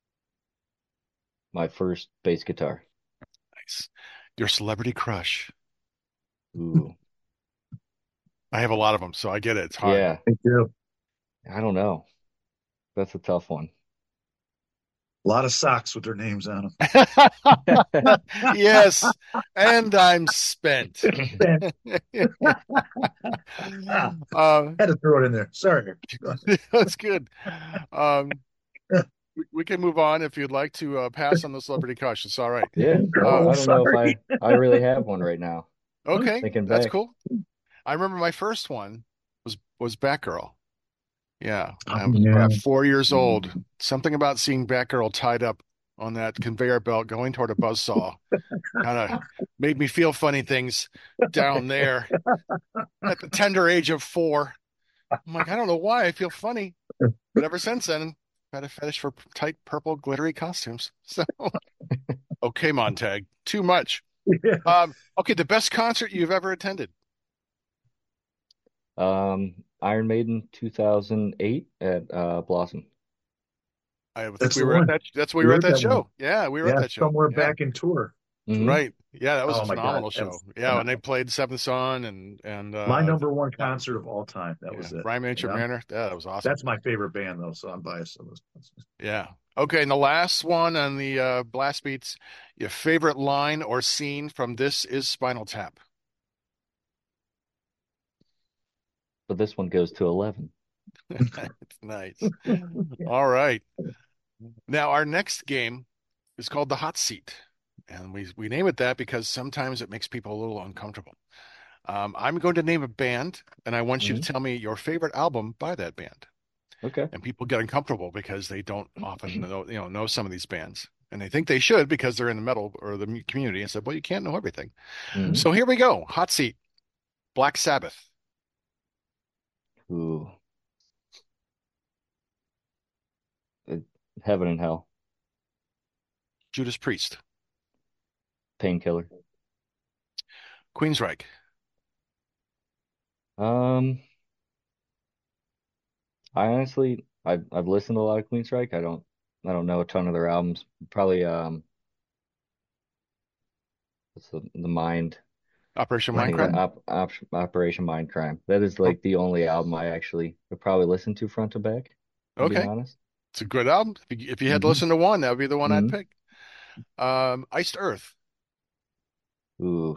[SPEAKER 3] My first bass guitar.
[SPEAKER 2] Nice. Your celebrity crush?
[SPEAKER 3] Ooh,
[SPEAKER 2] I have a lot of them, so I get it. It's hard.
[SPEAKER 3] yeah.
[SPEAKER 1] Thank you.
[SPEAKER 3] I don't know. That's a tough one.
[SPEAKER 1] A lot of socks with their names on them.
[SPEAKER 2] Yes, and I'm spent.
[SPEAKER 1] Ah,
[SPEAKER 2] Um,
[SPEAKER 1] had to throw it in there. Sorry.
[SPEAKER 2] that's good. Um, we, we can move on if you'd like to uh, pass on the celebrity crush. It's all right.
[SPEAKER 3] Yeah, I,
[SPEAKER 2] Uh,
[SPEAKER 1] Oh,
[SPEAKER 3] I don't know if
[SPEAKER 1] sorry.
[SPEAKER 3] I I really have one right now.
[SPEAKER 2] okay,
[SPEAKER 3] Thinking
[SPEAKER 2] that's
[SPEAKER 3] back.
[SPEAKER 2] cool. I remember my first one was was Batgirl. Yeah,
[SPEAKER 1] Oh,
[SPEAKER 2] I was
[SPEAKER 1] yeah.
[SPEAKER 2] about four years old. Something about seeing Batgirl tied up on that conveyor belt going toward a buzzsaw kind of made me feel funny things down there at the tender age of four. I'm like, I don't know why I feel funny, but ever since then, I've had a fetish for tight purple glittery costumes. So, okay, Montag, too much.
[SPEAKER 1] Yeah.
[SPEAKER 2] Um, okay, the best concert you've ever attended.
[SPEAKER 3] Um, Iron Maiden two thousand eight at uh, Blossom.
[SPEAKER 2] I think
[SPEAKER 1] That's
[SPEAKER 2] we
[SPEAKER 1] the
[SPEAKER 2] were at
[SPEAKER 1] one.
[SPEAKER 2] that. That's we
[SPEAKER 1] You
[SPEAKER 2] were
[SPEAKER 1] were
[SPEAKER 2] at
[SPEAKER 1] at
[SPEAKER 2] that
[SPEAKER 1] that one.
[SPEAKER 2] show. Yeah, we were at
[SPEAKER 1] Yeah,
[SPEAKER 2] that show.
[SPEAKER 1] somewhere
[SPEAKER 2] Yeah.
[SPEAKER 1] back in tour.
[SPEAKER 3] Mhm.
[SPEAKER 2] Right. Yeah, that was a
[SPEAKER 1] Oh my God,
[SPEAKER 2] phenomenal
[SPEAKER 1] that
[SPEAKER 2] show.
[SPEAKER 1] was
[SPEAKER 2] Yeah, and they
[SPEAKER 1] phenomenal.
[SPEAKER 2] played Seventh Son and and
[SPEAKER 1] My
[SPEAKER 2] uh
[SPEAKER 1] number one
[SPEAKER 2] yeah,
[SPEAKER 1] concert of all time. That
[SPEAKER 2] yeah.
[SPEAKER 1] was it.
[SPEAKER 2] Ryan
[SPEAKER 1] You
[SPEAKER 2] Nature
[SPEAKER 1] know,
[SPEAKER 2] Manor. Yeah, that was awesome.
[SPEAKER 1] that's my favorite band though, so I'm biased on those concerts.
[SPEAKER 2] Yeah. Okay, and the last one on the uh Blast Beats, your favorite line or scene from This Is Spinal Tap.
[SPEAKER 3] but this one goes to eleven.
[SPEAKER 2] It's nice. All right. Now our next game is called the hot seat. And we we name it that because sometimes it makes people a little uncomfortable. Um, I'm going to name a band, and I want you to
[SPEAKER 3] Hmm.
[SPEAKER 2] tell me your favorite album by that band.
[SPEAKER 3] Okay.
[SPEAKER 2] And people get uncomfortable because they don't often know, you know, know some of these bands, and they think they should because they're in the metal or the mu- community. And said, well, you can't know everything.
[SPEAKER 3] Hmm.
[SPEAKER 2] So here we go. Hot seat. Black Sabbath,
[SPEAKER 3] Ooh, uh, Heaven and Hell,
[SPEAKER 2] Judas Priest,
[SPEAKER 3] Painkiller.
[SPEAKER 2] Queensryche,
[SPEAKER 3] Um, I honestly, I've I've listened to a lot of Queensryche. I don't I don't know a ton of their albums. Probably um, what's the the Mind?
[SPEAKER 2] Operation
[SPEAKER 3] I think that
[SPEAKER 2] Mindcrime.
[SPEAKER 3] op, op, Operation Mindcrime. That is
[SPEAKER 2] Oh,
[SPEAKER 3] like the only album I actually would probably listen to front to back. I'm being
[SPEAKER 2] okay,
[SPEAKER 3] honest.
[SPEAKER 2] it's a good album. If you, if you had to
[SPEAKER 1] Hmm.
[SPEAKER 2] listen to one, that would be the one I'd
[SPEAKER 3] Hmm.
[SPEAKER 2] pick. Um, Iced Earth.
[SPEAKER 3] Ooh,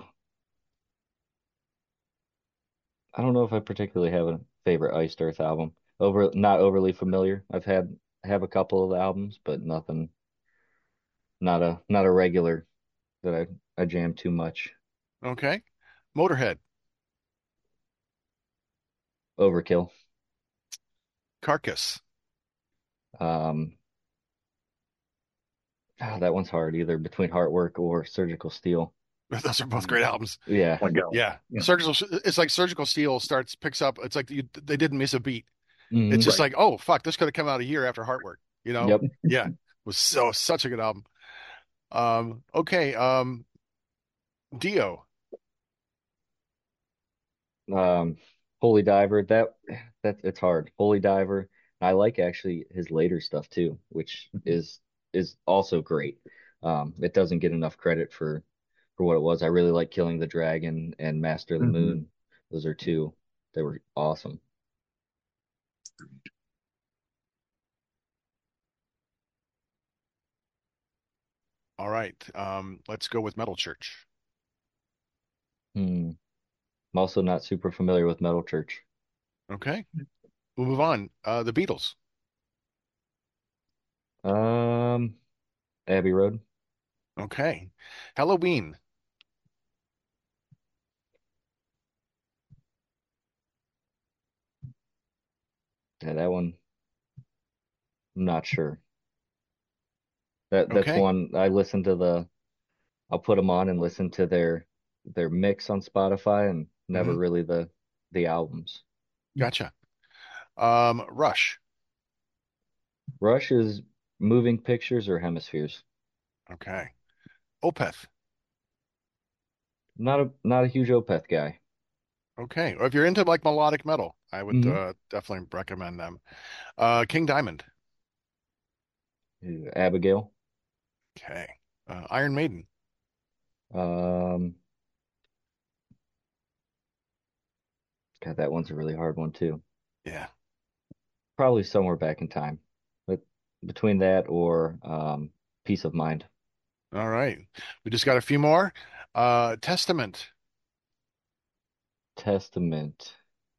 [SPEAKER 3] I don't know if I particularly have a favorite Iced Earth album. Over, not overly familiar. I've had have a couple of the albums, but nothing. Not a not a regular that I I jam too much.
[SPEAKER 2] Okay, Motorhead,
[SPEAKER 3] Overkill.
[SPEAKER 2] Carcass.
[SPEAKER 3] Um, ah, that one's hard either between Heartwork or Surgical Steel.
[SPEAKER 2] Those are both great albums.
[SPEAKER 3] Yeah.
[SPEAKER 1] Oh my God.
[SPEAKER 2] Yeah,
[SPEAKER 1] Yeah.
[SPEAKER 2] Surgical. It's like Surgical Steel starts picks up. It's like you, they didn't miss a beat. It's
[SPEAKER 3] Hmm.
[SPEAKER 2] just
[SPEAKER 1] Right.
[SPEAKER 2] like, oh fuck, this could have come out a year after Heartwork. You know?
[SPEAKER 3] Yep.
[SPEAKER 2] Yeah, it was so such a good album. Um, okay, um, Dio.
[SPEAKER 3] Um, Holy Diver. That that it's hard. Holy Diver. I like actually his later stuff too, which is is also great. Um, it doesn't get enough credit for for what it was. I really like Killing the Dragon and Master of the
[SPEAKER 1] Hmm.
[SPEAKER 3] Moon. Those are two that were awesome.
[SPEAKER 2] All right, um, let's go with Metal Church.
[SPEAKER 3] Hmm. I'm also not super familiar with Metal Church.
[SPEAKER 2] Okay, we'll move on. Uh, the Beatles.
[SPEAKER 3] Um, Abbey Road.
[SPEAKER 2] Okay, Halloween.
[SPEAKER 3] Yeah, that one, I'm not sure. That that's
[SPEAKER 2] Okay,
[SPEAKER 3] one I listen to the I'll put them on and listen to their their mix on Spotify and never
[SPEAKER 2] hmm,
[SPEAKER 3] really the the albums.
[SPEAKER 2] gotcha. Um, Rush.
[SPEAKER 3] Rush is moving pictures or hemispheres.
[SPEAKER 2] Okay, Opeth.
[SPEAKER 3] Not a not a huge Opeth guy.
[SPEAKER 2] Okay, or if you're into like melodic metal, I would
[SPEAKER 3] Hmm.
[SPEAKER 2] uh, definitely recommend them. Uh, King Diamond.
[SPEAKER 3] Abigail.
[SPEAKER 2] Okay, uh, Iron Maiden.
[SPEAKER 3] Um, God, that one's a really hard one too.
[SPEAKER 2] Yeah.
[SPEAKER 3] Probably somewhere back in time, but between that or um, Peace of Mind.
[SPEAKER 2] All right, we just got a few more. Uh, Testament.
[SPEAKER 3] Testament.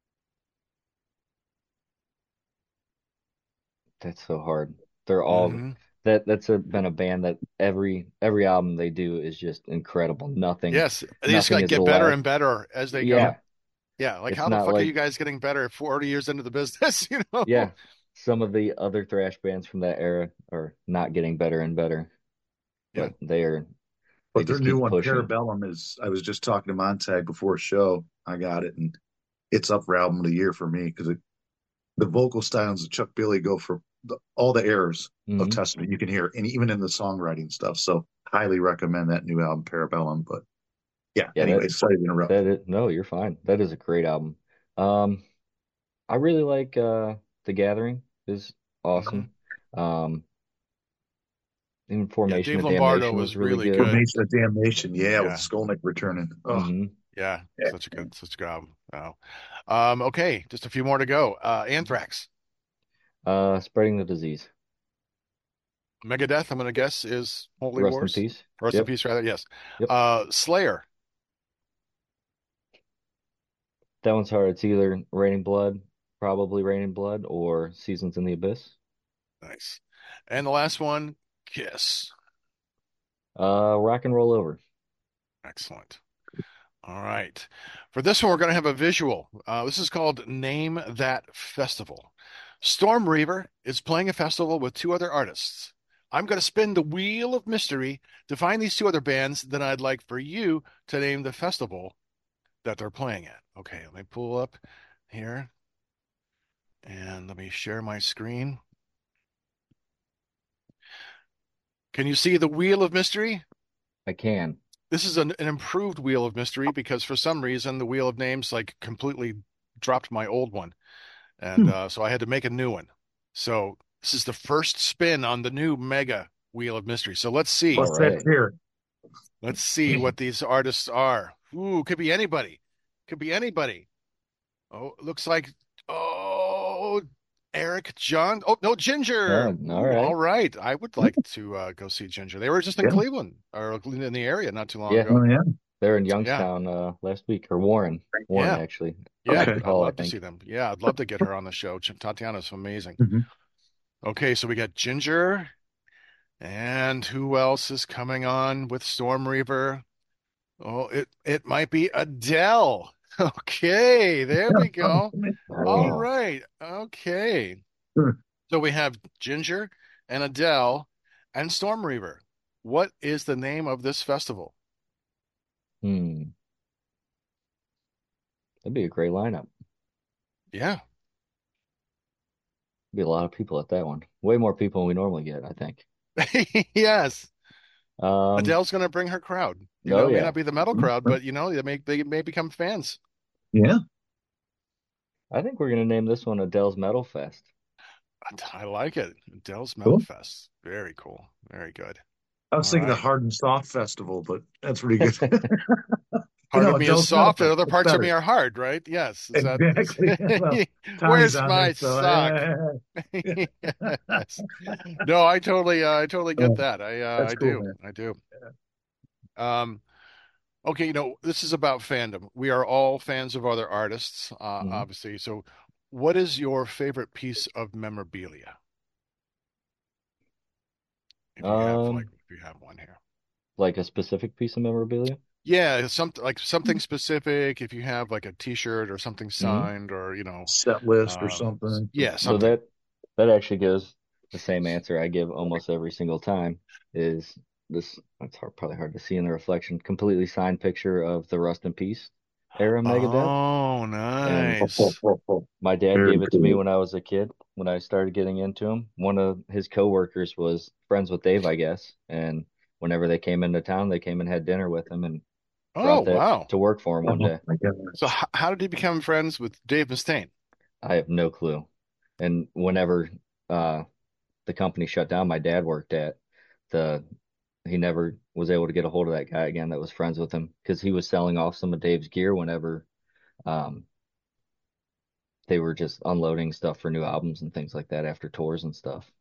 [SPEAKER 3] That's so hard. They're all
[SPEAKER 2] Hmm.
[SPEAKER 3] that that's a, been a band that every every album they do is just incredible. Nothing
[SPEAKER 2] Yes, they just
[SPEAKER 3] nothing
[SPEAKER 2] like
[SPEAKER 3] is
[SPEAKER 2] get better and
[SPEAKER 3] left.
[SPEAKER 2] better as they go.
[SPEAKER 3] Yeah,
[SPEAKER 2] Yeah, like
[SPEAKER 3] it's
[SPEAKER 2] how the
[SPEAKER 3] not
[SPEAKER 2] fuck are you
[SPEAKER 3] like
[SPEAKER 2] guys getting better at forty years into the business, you know?
[SPEAKER 3] yeah, some of the other thrash bands from that era are not getting better and better,
[SPEAKER 2] Yeah.
[SPEAKER 3] but they're they
[SPEAKER 1] But their
[SPEAKER 3] just
[SPEAKER 1] new
[SPEAKER 3] keep
[SPEAKER 1] one,
[SPEAKER 3] pushing.
[SPEAKER 1] Parabellum, is. I was just talking to Montag before a show. I got it, and it's up for album of the year for me because the vocal styles of Chuck Billy go for the, all the errors of
[SPEAKER 3] Hmm.
[SPEAKER 1] Testament you can hear, and even in the songwriting stuff. So highly recommend that new album, Parabellum. But yeah,
[SPEAKER 3] Yeah, that
[SPEAKER 1] anyway, sorry to interrupt.
[SPEAKER 3] that is, no, you're fine. That is a great album. Um, I really like uh The Gathering is
[SPEAKER 2] Hmm.
[SPEAKER 3] awesome. Um, even
[SPEAKER 2] Yeah,
[SPEAKER 3] Formation
[SPEAKER 2] Dave
[SPEAKER 3] of
[SPEAKER 2] Lombardo
[SPEAKER 3] Damnation was
[SPEAKER 2] was
[SPEAKER 3] really
[SPEAKER 2] really
[SPEAKER 3] good.
[SPEAKER 2] good.
[SPEAKER 1] Formation of Damnation, yeah, with
[SPEAKER 2] Yeah.
[SPEAKER 1] Skolnick returning. Oh,
[SPEAKER 3] Hmm.
[SPEAKER 2] Yeah.
[SPEAKER 1] yeah.
[SPEAKER 2] Such a good, such a good album. Wow. Um, okay, just a few more to go. Uh, Anthrax.
[SPEAKER 3] Uh, Spreading the Disease.
[SPEAKER 2] Megadeth, I'm gonna guess, is Holy
[SPEAKER 3] Rest in
[SPEAKER 2] Wars.
[SPEAKER 3] peace.
[SPEAKER 2] Rest in
[SPEAKER 3] Yep.
[SPEAKER 2] peace, rather. Yes.
[SPEAKER 3] Yep.
[SPEAKER 2] Uh, Slayer.
[SPEAKER 3] That one's hard. It's either Raining Blood, probably Raining Blood, or Seasons in the Abyss.
[SPEAKER 2] Nice. And the last one, Kiss.
[SPEAKER 3] Uh, Rock and Roll Over.
[SPEAKER 2] Excellent. All right. For this one, we're going to have a visual. Uh, this is called Name That Festival. Storm Reaver is playing a festival with two other artists. I'm going to spin the wheel of mystery to find these two other bands that I'd like for you to name the festival that they're playing at. Okay, let me pull up here and let me share my screen. Can you see the wheel of mystery?
[SPEAKER 3] I can.
[SPEAKER 2] This is an, an improved wheel of mystery because for some reason the wheel of names like completely dropped my old one. And uh, so I had to make a new one. So this is the first spin on the new mega wheel of mystery. So let's see.
[SPEAKER 1] What's
[SPEAKER 3] All right.
[SPEAKER 1] that here?
[SPEAKER 2] Let's see what these artists are. Ooh, could be anybody. Could be anybody. Oh, it looks like, oh, Eric John. Oh, no, Ginger.
[SPEAKER 3] Oh, all right.
[SPEAKER 2] All right. I would like to uh, go see Ginger. They were just in
[SPEAKER 1] Yeah.
[SPEAKER 2] Cleveland or in the area not too long
[SPEAKER 3] Yeah.
[SPEAKER 2] ago.
[SPEAKER 1] Oh, yeah.
[SPEAKER 3] They're in Youngstown uh, last week, or Warren. Warren,
[SPEAKER 2] Yeah.
[SPEAKER 3] actually.
[SPEAKER 2] Yeah,
[SPEAKER 1] Okay.
[SPEAKER 2] I'd
[SPEAKER 3] Hall, I
[SPEAKER 2] love to
[SPEAKER 3] think.
[SPEAKER 2] see them. Yeah, I'd love to get her on the show. Tatiana's amazing.
[SPEAKER 1] Mhm.
[SPEAKER 2] Okay, so we got Ginger. And who else is coming on with Storm Reaver? Oh, it it might be Adele. Okay, there we go. All
[SPEAKER 3] Oh,
[SPEAKER 2] right. Okay.
[SPEAKER 1] Sure.
[SPEAKER 2] So we have Ginger and Adele and Storm Reaver. What is the name of this festival?
[SPEAKER 3] hmm. That'd be a great lineup.
[SPEAKER 2] Yeah.
[SPEAKER 3] Be a lot of people at that one. Way more people than we normally get, I think.
[SPEAKER 2] Yes.
[SPEAKER 3] Um,
[SPEAKER 2] Adele's going to bring her crowd. You
[SPEAKER 3] Oh,
[SPEAKER 2] know, it may
[SPEAKER 3] yeah.
[SPEAKER 2] not be the metal crowd, but you know, they may they may become fans.
[SPEAKER 1] Yeah.
[SPEAKER 3] I think we're gonna name this one Adele's Metal Fest.
[SPEAKER 2] I like it. Adele's Metal
[SPEAKER 1] Cool.
[SPEAKER 2] Fest. Very cool. Very good.
[SPEAKER 1] I was
[SPEAKER 2] All
[SPEAKER 1] thinking
[SPEAKER 2] right.
[SPEAKER 1] the Hard and Soft Festival, but that's pretty good.
[SPEAKER 2] Part
[SPEAKER 1] No,
[SPEAKER 2] of me is
[SPEAKER 1] Adele's
[SPEAKER 2] soft and
[SPEAKER 1] Metal
[SPEAKER 2] other
[SPEAKER 1] Fest.
[SPEAKER 2] parts
[SPEAKER 1] It's
[SPEAKER 2] of me
[SPEAKER 1] better.
[SPEAKER 2] are hard, right? Yes. Is that
[SPEAKER 1] Exactly. Well,
[SPEAKER 2] Where's
[SPEAKER 1] Tommy's on
[SPEAKER 2] my
[SPEAKER 1] there, so,
[SPEAKER 2] sock?
[SPEAKER 1] eh.
[SPEAKER 2] Yes. No, I totally uh, I totally get
[SPEAKER 1] Oh,
[SPEAKER 2] that. I uh,
[SPEAKER 1] that's
[SPEAKER 2] I
[SPEAKER 1] cool,
[SPEAKER 2] do.
[SPEAKER 1] man.
[SPEAKER 2] I do. Um okay, you know, this is about fandom. We are all fans of other artists, uh,
[SPEAKER 3] Mhm.
[SPEAKER 2] obviously. So what is your favorite piece of memorabilia? If you have like
[SPEAKER 3] Um,
[SPEAKER 2] if you have one here.
[SPEAKER 3] like a specific piece of memorabilia.
[SPEAKER 2] Yeah, something like something specific. If you have like a T-shirt or something
[SPEAKER 3] Mhm.
[SPEAKER 2] signed, or you know,
[SPEAKER 1] Set list or
[SPEAKER 2] um,
[SPEAKER 1] something.
[SPEAKER 2] yeah,
[SPEAKER 3] So
[SPEAKER 2] something.
[SPEAKER 3] that that actually gives the same answer I give almost every single time. Is this? It's hard, probably hard to see in the reflection. Completely signed picture of the Rust in Peace era Megadeth,
[SPEAKER 2] Oh,
[SPEAKER 3] and
[SPEAKER 2] nice.
[SPEAKER 3] my dad
[SPEAKER 1] Very
[SPEAKER 3] gave it to me
[SPEAKER 1] cool.
[SPEAKER 3] when I was a kid. When I started getting into him, one of his coworkers was friends with Dave, I guess, and whenever they came into town, they came and had dinner with him and
[SPEAKER 2] Oh,
[SPEAKER 3] brought that
[SPEAKER 2] wow.
[SPEAKER 3] to work for him one
[SPEAKER 1] Oh
[SPEAKER 3] day.
[SPEAKER 1] my
[SPEAKER 2] So
[SPEAKER 1] gosh.
[SPEAKER 2] h how did he become friends with Dave Mustaine?
[SPEAKER 3] I have no clue. And whenever uh the company shut down my dad worked at, the he never was able to get a hold of that guy again that was friends with him because he was selling off some of Dave's gear whenever um they were just unloading stuff for new albums and things like that after tours and stuff.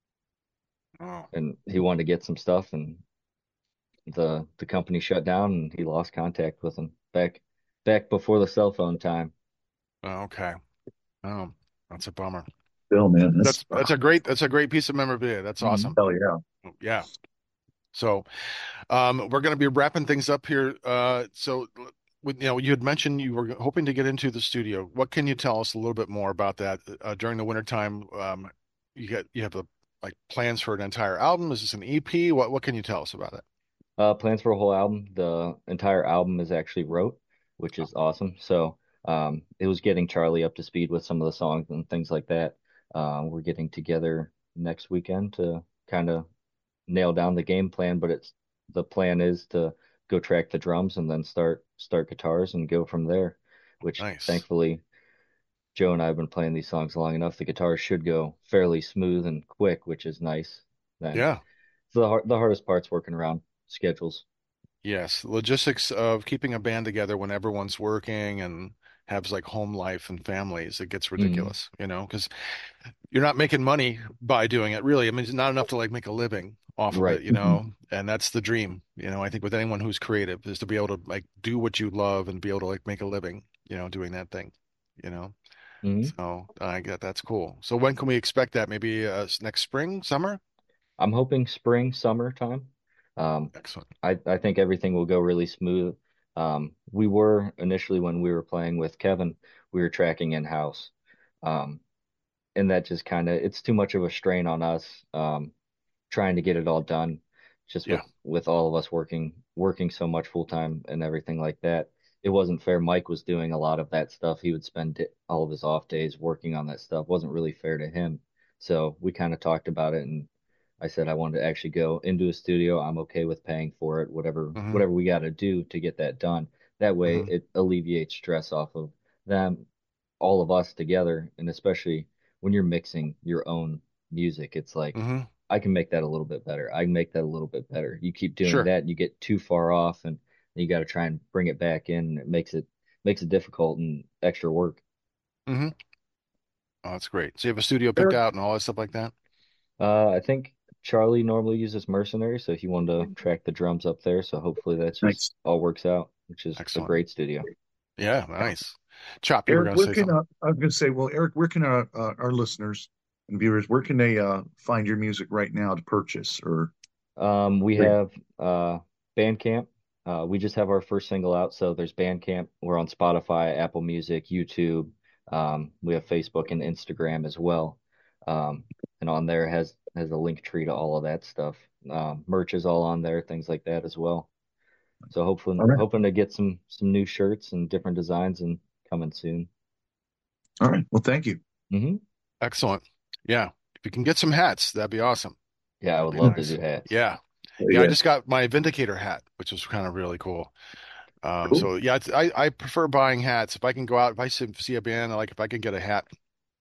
[SPEAKER 2] Oh,
[SPEAKER 3] And he wanted to get some stuff and the the company shut down and he lost contact with him back back before the cell phone time.
[SPEAKER 2] okay. Oh, that's a bummer.
[SPEAKER 1] Still, man, that's
[SPEAKER 2] That's that's a great that's a great piece of memorabilia. That's
[SPEAKER 3] Mhm.
[SPEAKER 2] awesome.
[SPEAKER 1] hell yeah.
[SPEAKER 2] Yeah. So, um, we're going to be wrapping things up here. Uh, so, with, you know, you had mentioned you were hoping to get into the studio. What can you tell us a little bit more about that? Uh, during the wintertime, um, you get you have the like plans for an entire album. Is this an E P? What what can you tell us about it?
[SPEAKER 3] Uh, plans for a whole album. The entire album is actually wrote, which is awesome. So um, it was getting Charlie up to speed with some of the songs and things like that. Uh, we're getting together next weekend to kind of nail down the game plan, but it's the plan is to go track the drums and then start start guitars and go from there, which
[SPEAKER 2] Nice.
[SPEAKER 3] thankfully Joe and I have been playing these songs long enough. The guitars should go fairly smooth and quick, which is nice. Then
[SPEAKER 2] Yeah.
[SPEAKER 3] so the hard, the hardest part's working around schedules.
[SPEAKER 2] Yes. Logistics of keeping a band together when everyone's working and has like home life and families, it gets
[SPEAKER 3] Mhm.
[SPEAKER 2] ridiculous, you know, because you're not making money by doing it, really. I mean, it's not enough to like make a living off of
[SPEAKER 3] Right.
[SPEAKER 2] it, you know, and that's the dream. You know, I think with anyone who's creative is to be able to like do what you love and be able to like make a living. you know, doing that thing, you know.
[SPEAKER 3] hmm
[SPEAKER 2] So I get that's cool. So when can we expect that? Maybe uh, next spring, summer?
[SPEAKER 3] I'm hoping spring, summertime. Um,
[SPEAKER 2] Excellent.
[SPEAKER 3] I I think everything will go really smooth. Um, we were initially when we were playing with Kevin, we were tracking in-house. Um, and that just kind of it's too much of a strain on us. Um, trying to get it all done just with
[SPEAKER 2] Yeah.
[SPEAKER 3] with all of us working working so much full time and everything like that. It wasn't fair. Mike was doing a lot of that stuff. He would spend it- all of his off days working on that stuff. Wasn't really fair to him. So we kind of talked about it, and I said I wanted to actually go into a studio. I'm okay with paying for it, whatever
[SPEAKER 2] hmm
[SPEAKER 3] whatever we got to do to get that done. That way
[SPEAKER 2] hmm
[SPEAKER 3] it alleviates stress off of them, all of us together, and especially when you're mixing your own music, it's like
[SPEAKER 2] hmm
[SPEAKER 3] I can make that a little bit better. I can make that a little bit better. You keep doing
[SPEAKER 2] Sure.
[SPEAKER 3] that, and you get too far off, and you got to try and bring it back in. And it makes it makes it difficult and extra work.
[SPEAKER 2] hmm Oh, that's great. So you have a studio picked
[SPEAKER 1] Eric,
[SPEAKER 2] out and all that stuff like that?
[SPEAKER 3] Uh, I think Charlie normally uses Mercenary, so he wanted to track the drums up there. So hopefully that just
[SPEAKER 1] thanks.
[SPEAKER 3] all works out, which is a
[SPEAKER 2] Excellent.
[SPEAKER 3] great studio.
[SPEAKER 2] Yeah, nice. Chop, you were
[SPEAKER 1] Eric,
[SPEAKER 2] going to
[SPEAKER 1] where
[SPEAKER 2] say
[SPEAKER 1] can
[SPEAKER 2] something.
[SPEAKER 1] uh, I was going to say, well, Eric, where can our uh, our listeners and viewers, where can they uh, find your music right now to purchase or?
[SPEAKER 3] Um, we have uh Bandcamp. Uh, we just have our first single out, so there's Bandcamp. We're on Spotify, Apple Music, YouTube. Um, we have Facebook and Instagram as well. Um, and on there has has a link tree to all of that stuff. Um, merch is all on there, things like that as well. So hopefully,
[SPEAKER 1] All right,
[SPEAKER 3] hoping to get some some new shirts and different designs and coming soon.
[SPEAKER 1] all right. Well, thank you.
[SPEAKER 3] hmm
[SPEAKER 2] Excellent. Yeah. If you can get some hats, that'd be awesome.
[SPEAKER 3] Yeah, I
[SPEAKER 2] That'd
[SPEAKER 3] would
[SPEAKER 2] be
[SPEAKER 3] love to
[SPEAKER 2] nice.
[SPEAKER 3] do hats.
[SPEAKER 2] Yeah.
[SPEAKER 1] Oh,
[SPEAKER 2] Yeah, I
[SPEAKER 1] yeah,
[SPEAKER 2] just got my Vindicator hat, which was kind of really cool. Um,
[SPEAKER 1] cool.
[SPEAKER 2] so yeah, it's, I I prefer buying hats. If I can go out, if I see, see a band, like if I can get a hat,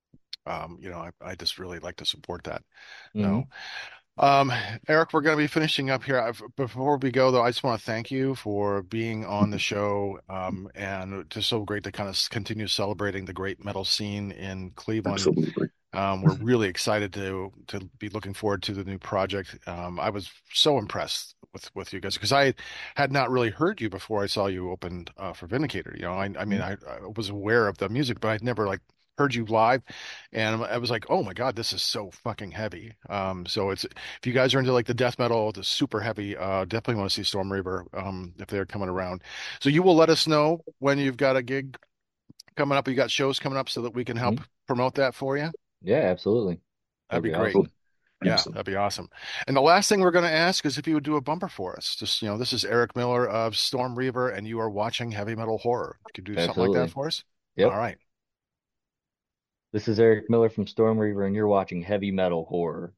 [SPEAKER 2] um, you know, I, I just really like to support that. So,
[SPEAKER 3] hmm
[SPEAKER 2] um, Eric, we're going to be finishing up here. I've, before we go, though, I just want to thank you for being on the show, um, and just so great to kind of continue celebrating the great metal scene in Cleveland.
[SPEAKER 1] Absolutely.
[SPEAKER 2] Um, we're really excited to to be looking forward to the new project. Um, I was so impressed with with you guys because I had not really heard you before I saw you opened uh, for Vindicator. You know, I, I mean, I, I was aware of the music, but I'd never like heard you live, and I was like, oh my God, this is so fucking heavy. Um, so it's if you guys are into like the death metal, the super heavy, uh, definitely want to see Storm Reaver um, if they're coming around. So you will let us know when you've got a gig coming up. You got shows coming up so that we can help
[SPEAKER 3] hmm
[SPEAKER 2] promote that for you.
[SPEAKER 3] Yeah, absolutely.
[SPEAKER 2] That'd
[SPEAKER 3] That'd
[SPEAKER 2] be
[SPEAKER 3] be
[SPEAKER 2] great.
[SPEAKER 1] Cool.
[SPEAKER 3] awesome.
[SPEAKER 2] Yeah,
[SPEAKER 1] Absolutely.
[SPEAKER 2] that'd be awesome. And the last thing we're going to ask is if you would do a bumper for us. Just, you know, this is Eric Miller of Storm Reaver, and you are watching Heavy Metal Horror. Could you do something like that
[SPEAKER 3] Absolutely.
[SPEAKER 2] for us? All
[SPEAKER 3] Yep.
[SPEAKER 2] right.
[SPEAKER 3] This is Eric Miller from Storm Reaver, and you're watching Heavy Metal Horror.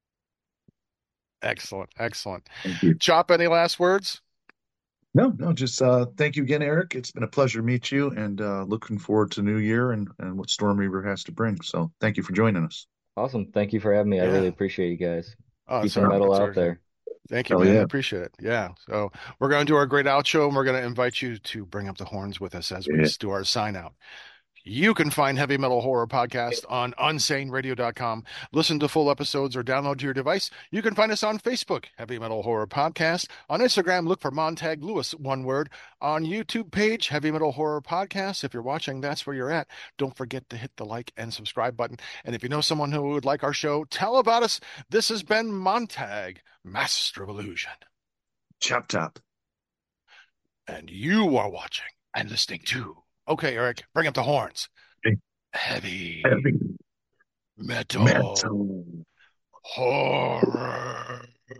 [SPEAKER 2] Excellent. Excellent.
[SPEAKER 1] Thank you.
[SPEAKER 2] Chop, any last words?
[SPEAKER 1] No, no, just uh, thank you again, Eric. It's been a pleasure to meet you, and uh, looking forward to New Year and and what Storm Reaver has to bring. So, thank you for joining us.
[SPEAKER 3] Awesome. Thank you for having me. I really
[SPEAKER 2] Yeah.
[SPEAKER 3] appreciate you guys.
[SPEAKER 2] Oh,
[SPEAKER 3] Keep
[SPEAKER 2] it's
[SPEAKER 3] the
[SPEAKER 2] our,
[SPEAKER 3] metal
[SPEAKER 2] it's
[SPEAKER 3] out
[SPEAKER 2] our,
[SPEAKER 3] there.
[SPEAKER 2] thank you,
[SPEAKER 1] Hell
[SPEAKER 2] man. I
[SPEAKER 1] yeah.
[SPEAKER 2] appreciate it. Yeah. So we're going to do our great outro, and we're going to invite you to bring up the horns with us as we
[SPEAKER 1] Yeah.
[SPEAKER 2] do our sign out. You can find Heavy Metal Horror Podcast on unsane radio dot com. Listen to full episodes or download to your device. You can find us on Facebook, Heavy Metal Horror Podcast. On Instagram, look for Montag Lewis, one word. On YouTube page, Heavy Metal Horror Podcast. If you're watching, that's where you're at. Don't forget to hit the like and subscribe button. And if you know someone who would like our show, tell about us. This has been Montag, Master of Illusion.
[SPEAKER 1] Chop top.
[SPEAKER 2] And you are watching and listening to. Okay, Eric, bring up the horns.
[SPEAKER 1] Hey.
[SPEAKER 2] Heavy,
[SPEAKER 1] Heavy
[SPEAKER 2] metal,
[SPEAKER 1] metal.
[SPEAKER 2] horror.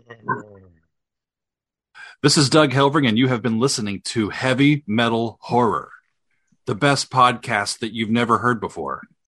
[SPEAKER 5] This is Doug Helvering, and you have been listening to Heavy Metal Horror, the best podcast that you've never heard before.